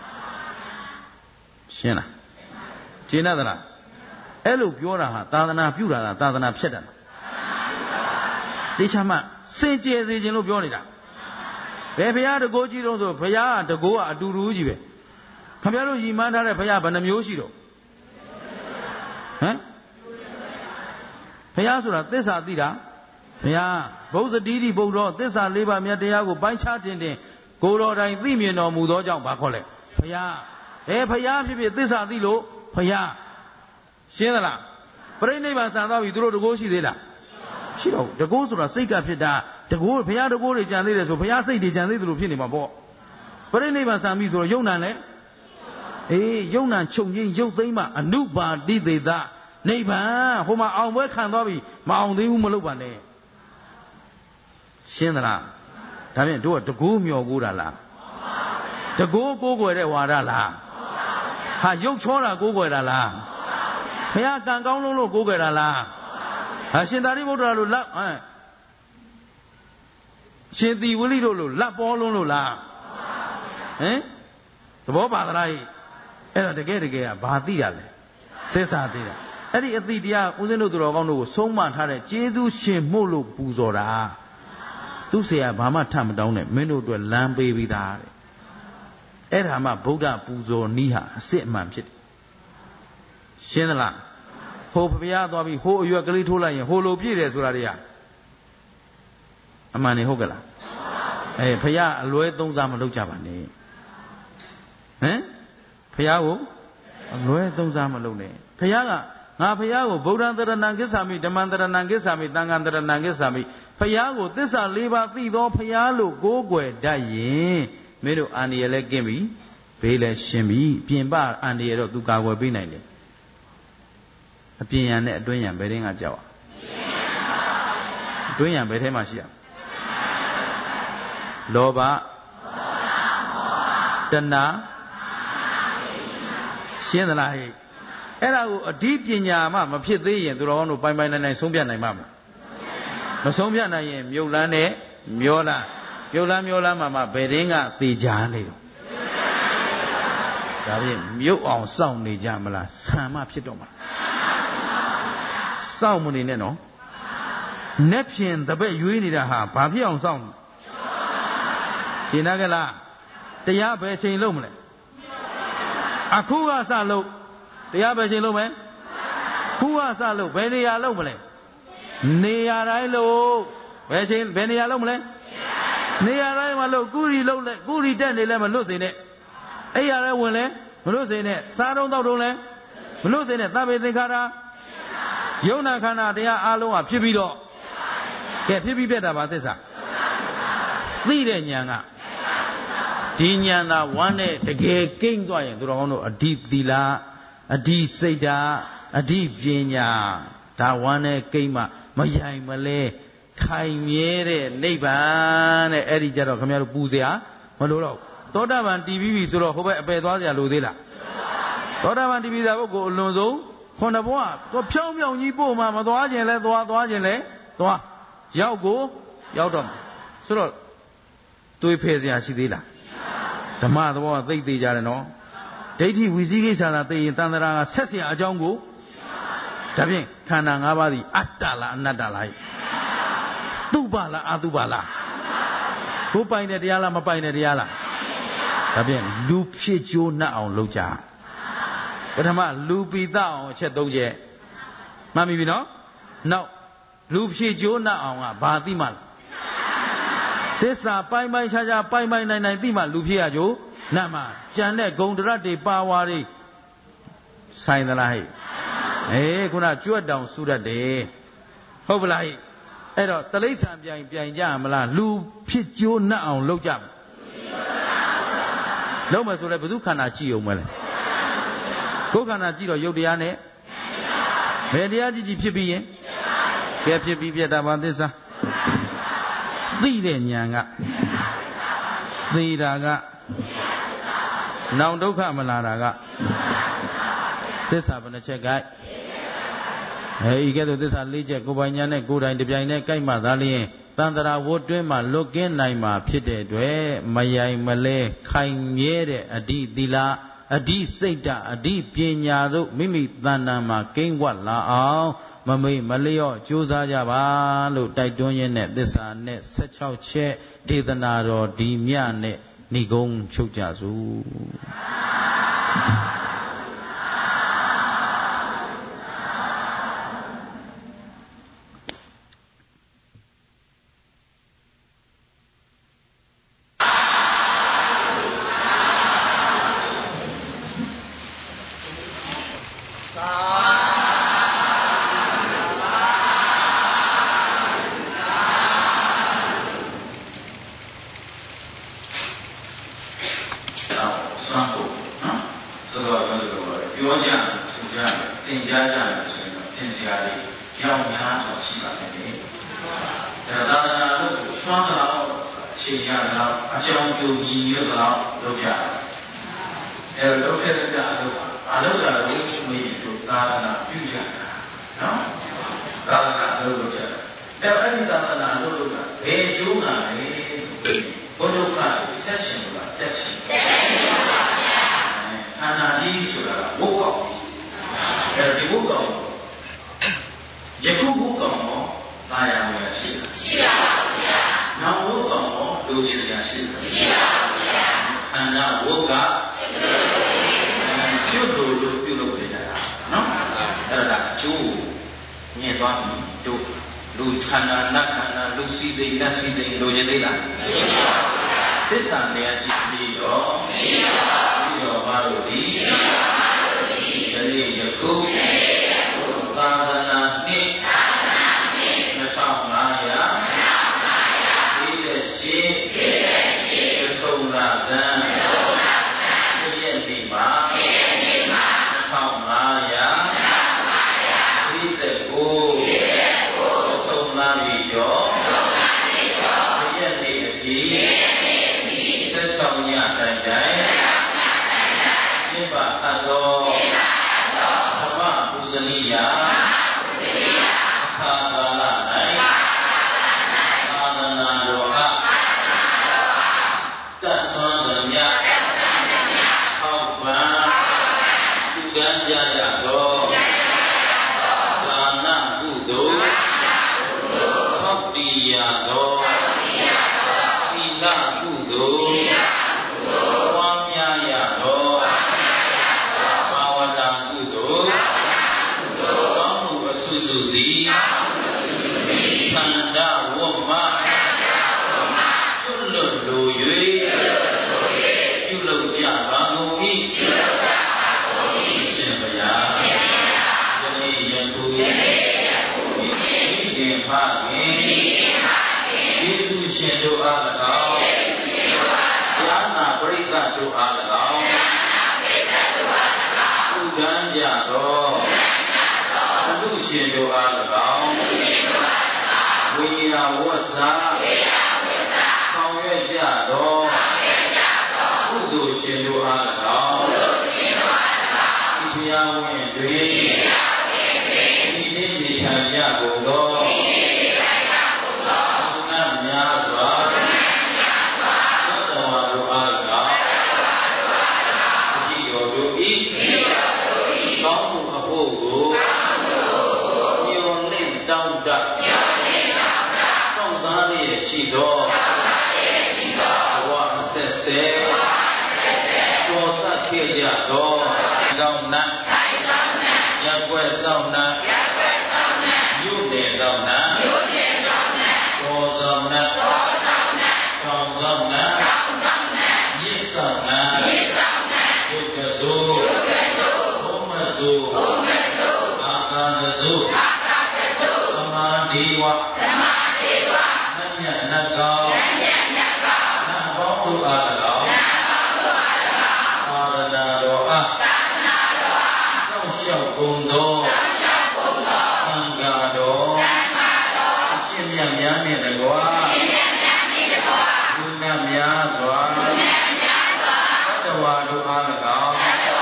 ရှင်းလားရှင်းသလားအဲ့လိုပြောတာဟာသာသနာပြုတာလားသာသနာဖြစ်တာလားတေချာမှစင်ကြယ်စေခြင်းလို့ပြောနေတာဘယ်ဘုရားတကိုးကြီးတော့ဆိုဘုရားကတကိုးကအတူတူကြီးပဲခင်ဗျားတို့ရည်မှန်းထားတဲ့ဘုရားဘယ်နှမျိုးရှိတော့ဟမ်ဘုရားဆိုတာသစ္စာသိတာဘုရားဘုဇ္ဇတိတိဘုရောသစ္စာ 4 ပါးမြတ်တရားကိုပိုင်းခြားတင်ကိုယ်တော်တိုင်သိမြင်တော်မူသောကြောင့်ဘာခေါ်လဲဘုရားဘုရားဖြစ်ဖြစ်သစ္စာသိလို့ဘုရားရှင်းသလားပြိဋိဘံဆံသွားပြီသူတို့တကိုးရှိသေးလားရှိတော့တကိုးဆိုတာစိတ်ကဖြစ်တာတကိုးဘုရားတကိုးတွေကြံသေးတယ်ဆိုဘုရားစိတ်တွေကြံသေးတယ်လို့ဖြစ်နေမှာပေါ့ပြိဋိဘံဆံပြီဆိုတော့ယုံနာလဲယုံနာချုပ်ငိမ့်ရုပ်သိမ်းမှအနုပါတိသေသနိဗ္ဗာန်ဟိုမှာအောင်ပွဲခံသွားပြီမအောင်သေးဘူးမလုပ်ပါနဲ့ရှင်းသလားဒါဖြင့်တို့ကတကိုးမျောကိုးတာလားတကိုးကိုးကွယ်တဲ့ဝါဒလားဟာရုပ်ချောတာကိုးကွယ်တာလားဘုရားကံကောင်းလုံးလို့ကိုးကွယ်တာလားဟာရှင်သာရိပုတ္တရာလို့လက်ရှင်သီဝလိတို့လို့လက်ပေါ်လုံးလို့လားဟင်သဘောပါသလားအဲ့တော့တကယ်ကဘာသိရလဲသစ္စာသိတာအဲ့ဒီအသိတရားဦးဇင်းတို့သူတော်ကောင်းတို့ကိုဆုံးမထားတဲ့ကျေးဇူးရှင်မှုလို့ပူဇော်တာသူ့ဆရာဘာမှထမတောင်းနဲ့မင်းတို့အတွက်လမ်းပေးပြီးသားတဲ့အဲ့ဒါမှဗုဒ္ဓပူဇော်နည်းဟာအစစ်အမှန်ဖြစ်တယ်ရှင်းသလားဟိုဘုရားသွားပြီးဟိုအရွက်ကလေးထိုးလိုက်ရင်ဟိုလိုပြည့်တယ်ဆိုတာတွေကအမှန်နေဟုတ်ကလားဘုရားအလွဲသုံးစားမလုပ်ကြပါနဲ့ဟမ်ဘုရားကိုအလွဲသုံးစားမလုပ်နဲ့ဘုရားကငါဘုရားကိုဗုဒ္ဓံတရဏံကိစ္ဆာမိဓမ္မံတရဏံကိစ္ဆာမိသံဃံတရဏံကိစ္ဆာမိဘုရားကိုသစ္စာ 4 ပါးသိသောဘုရားလို့ကိုးကွယ်တတ်ရင်မင်းတို့အန္တရာယ်လည်းကင်းပြီဘေးလည်းရှင်းပြီပြင်ပအန္တရာယ်တော့သူကာကွယ်ပေးနိုင်တယ်အပြင်ရန်နဲ့အတွင်းရန်ဘယ်တင်းကကြောက်အတွင်းရန်ဘယ်ထဲမှာရှိရလောဘတဏှာရှင်းသလားဟဲ့အဲ့ဒါကိုအဓိပညာမှမဖြစ်သေးရင်သူတော်ကောင်းတို့ပိုင်ပိုင်နိုင်ဆုံးဖြတ်နိုင်မှာမဆုံးဖြတ်နိုင်ရင်မြုပ်လန်းနဲ့မျောလန်းမြုပ်လန်းမှဘယ်တင်းကသေချာနေတော့ဒါဖြင့်မြုပ်အောင်စောင့်နေကြမလားဆံမဖြစ်တော့မှာစောင့်မနေနဲ့နော်နက်ဖြင်တပည့်ရွေးနေတာဟာဘာဖြစ်အောင်စောင့်ရှင်းနာကြလားတရားဘယ်ချိန်လုံးမလဲအခုကစလို့တရားဘယ်ချိန်လုံးမယ်ခုကစလို့ဘယ်နေရာလုံးမလဲနေရာတိုင်းလို့ဘယ်နေရာလုံးမလဲနေရာတိုင်းမှာလို့ကုရီလုံးလဲကုရီတက်နေလဲမလွတ်စေနဲ့အဲ့ရလဲဝင်လဲမလွတ်စေနဲ့စားတော့တောက်တော့လဲမလွတ်စေနဲ့သဗ္ဗေသင်္ခါရယုံနာခန္ဓာတရားအလုံးကဖြစ်ပြီးတော့ကဲဖြစ်ပြီးပြတ်တာပါသစ္စာသိတဲ့ဉာဏ်ကဒီဉာဏ်သာဝမ်းနဲ့တကယ်ကိမ့်သွားရင်သူတော်ကောင်းတို့အဓိသီလအဓိစိတ်ဓာတ်အဓိပညာဒါဝမ်းနဲ့ကိမ့်မှမယိုင်မလဲခိုင်မြဲတဲ့နိဗ္ဗာန်တဲ့အဲ့ဒီကြတော့ခင်ဗျားတို့ပူစရာမလိုတော့သောတာပန်တည်ပြီးပြီဆိုတော့ဟိုဘက်အပယ်သွားစရာလိုသေးလားသောတာပန်တပိသာပုဂ္ဂိုလ်အလွန်ဆုံးခုနှစ်ဘဝကိုဖြောင်းဖြောင်းကြီးပို့မှမသွားခြင်းလဲသွားခြင်းလဲသွားရောက်ကိုရောက်တော့ဆိုတော့တွေးဖယ်စရာရှိသေးလားဓမ္မသဘောကသိသေးကြတယ်နော်ဒိဋ္ဌိဝိသိကိစ္စသာသိရင်တန်ត្រာကဆက်เสียအကြောင်းကိုဒါဖြင့်ခန္ဓာ၅ပါးသည်အတ္တလားအနတ္တလားသူပလားအတုပလားကိုပိုင်တဲ့တရားလားမပိုင်တဲ့တရားလားဒါဖြင့်လူဖြစ်ကြိုးနှက်အောင်လုပ်ကြပထမလူပိသအောင်အချက်၃ချက်မှတ်မိပြီနော်နောက်လူဖြစ်ကြိုးနှက်အောင်ကဘာသိမှလဲသစ္စာပိုင်းပိုင်းခြားခြားပိုင်းပိုင်းနိုင်နိုင်သိမှလူဖြစ်ရကြိုးနှက်မှကြံတဲ့ဂုံတရတ်တွေပါဝါတွေဆိုင်သလားဟဲ့ခုနကြွက်တောင်ဆူတတ်တယ်ဟုတ်ပလားဟဲ့အဲ့တော့တိရစ္ဆာန်ပြိုင်ကြမလားလူဖြစ်ကြိုးနှက်အောင်လုပ်ကြမလားလုပ်မယ်ဆိုလဲဘယ်သူခန္ဓာကြည့်အောင်မလဲကိုယ်ခန္ဓာကြည့်တော့ယုတ်တရားနဲ့ဘယ်တရားကြည့်ဖြစ်ပြီးရင်ကဲဖြစ်ပြီးပြတာပါသစ္စာသိတဲ့ဉာဏ်ကသိတာကနောင်ဒုက္ခမလာတာကသစ္စာဘယ်နှချက်ကိုက်ဤကဲ့သို့သစ္စာ၄ချက်ကိုယ်ပိုင်ဉာဏ်နဲ့ကိုယ်တိုင်တပြိုင်တည်းကိုက်မှသာလျှင်တန်ត្រာဝတ်တွင်းမှာလွတ်ကင်းနိုင်မှာဖြစ်တဲ့အတွက်မယိုင်မလဲခိုင်မြဲတဲ့အဓိသီလအဓိစိတ်ဓာတ်အဓိပညာတို့မိမိတဏ္ဍာမှာကိန်းဝတ်လာအောင်မမေ့မလျော့ကြိုးစားကြပါလို့တိုက်တွန်းရင်းနဲ့သစ္စာနဲ့16ချက်ဒေသနာတော်ဒီမြနဲ့ဏိဂုံးချုပ်ကြစို့သယာဝင်တွင်ဒီနေ့ဒီထိုင်ကြကုန်သောနတ်များစွာသတ္တဝါတို့အား၎င်းအကြည့်တော်တို့ဤကောင်းမှုအဖို့ကိုညွန်လင့်တောင်းတစောင့်စားလျက်ရှိသောဘဝအဆက်ဆက်ပေါ်ဆက်ခဲ့ကြသောကောင်းနတ်ရပ်ွက်ဆောင်နတ်မြို့နယ်ဆောင်နတ်ပေါ်ဆောင်နတ်ထောင်ဆောင်နတ်မြစ်ဆောင်နတ်ယုတ်ကစိုးဘုံမစိုးအာကာသစိုးသမာဓိဝနတ်မြတ်နတ်ကောင်းနတ်ပေါင်းတို့အား၎င်းသာရဏတော်အားစောင့်ရှောက်ကုန်သောသံဃာတော်အရှင်မြတ်များနှင့်တကားလူနတ်များစွာသတ္တဝါတို့အား၎င်း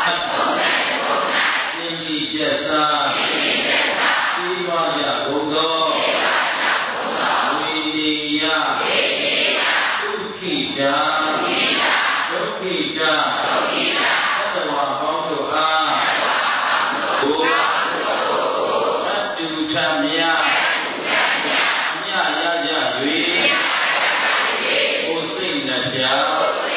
သင်္ကြန်ကျက်စားပြီးွားရကုန်သောဝိနည်းယဒုက္ခိတာဒုက္ခိတာသတ္တဝါပေါင်းတို့အားကိုသတ္တုထမြတ်မြတ်ရကြ၍ကိုယ်စိတ်နှပြဉာဏ်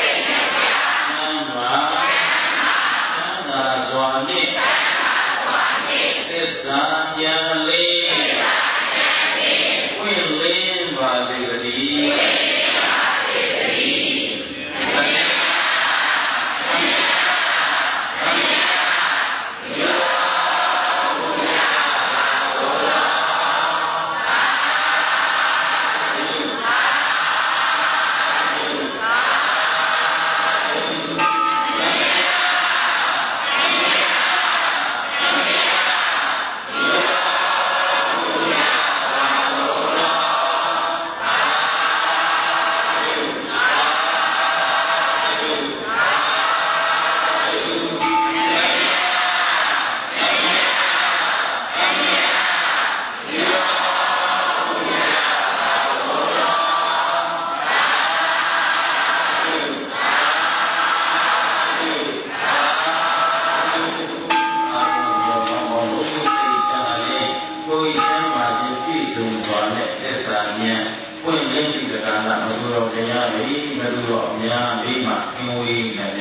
မှာသံသာစွာနှင့်သစ္စာဉာဏ်လေးပွင့်လင်းပါစေတည်းပွင့်လင်းသည့်ကာလမသူတော်တရားသည်မသူတော်များလေးမှသင်ဝေးနိုင်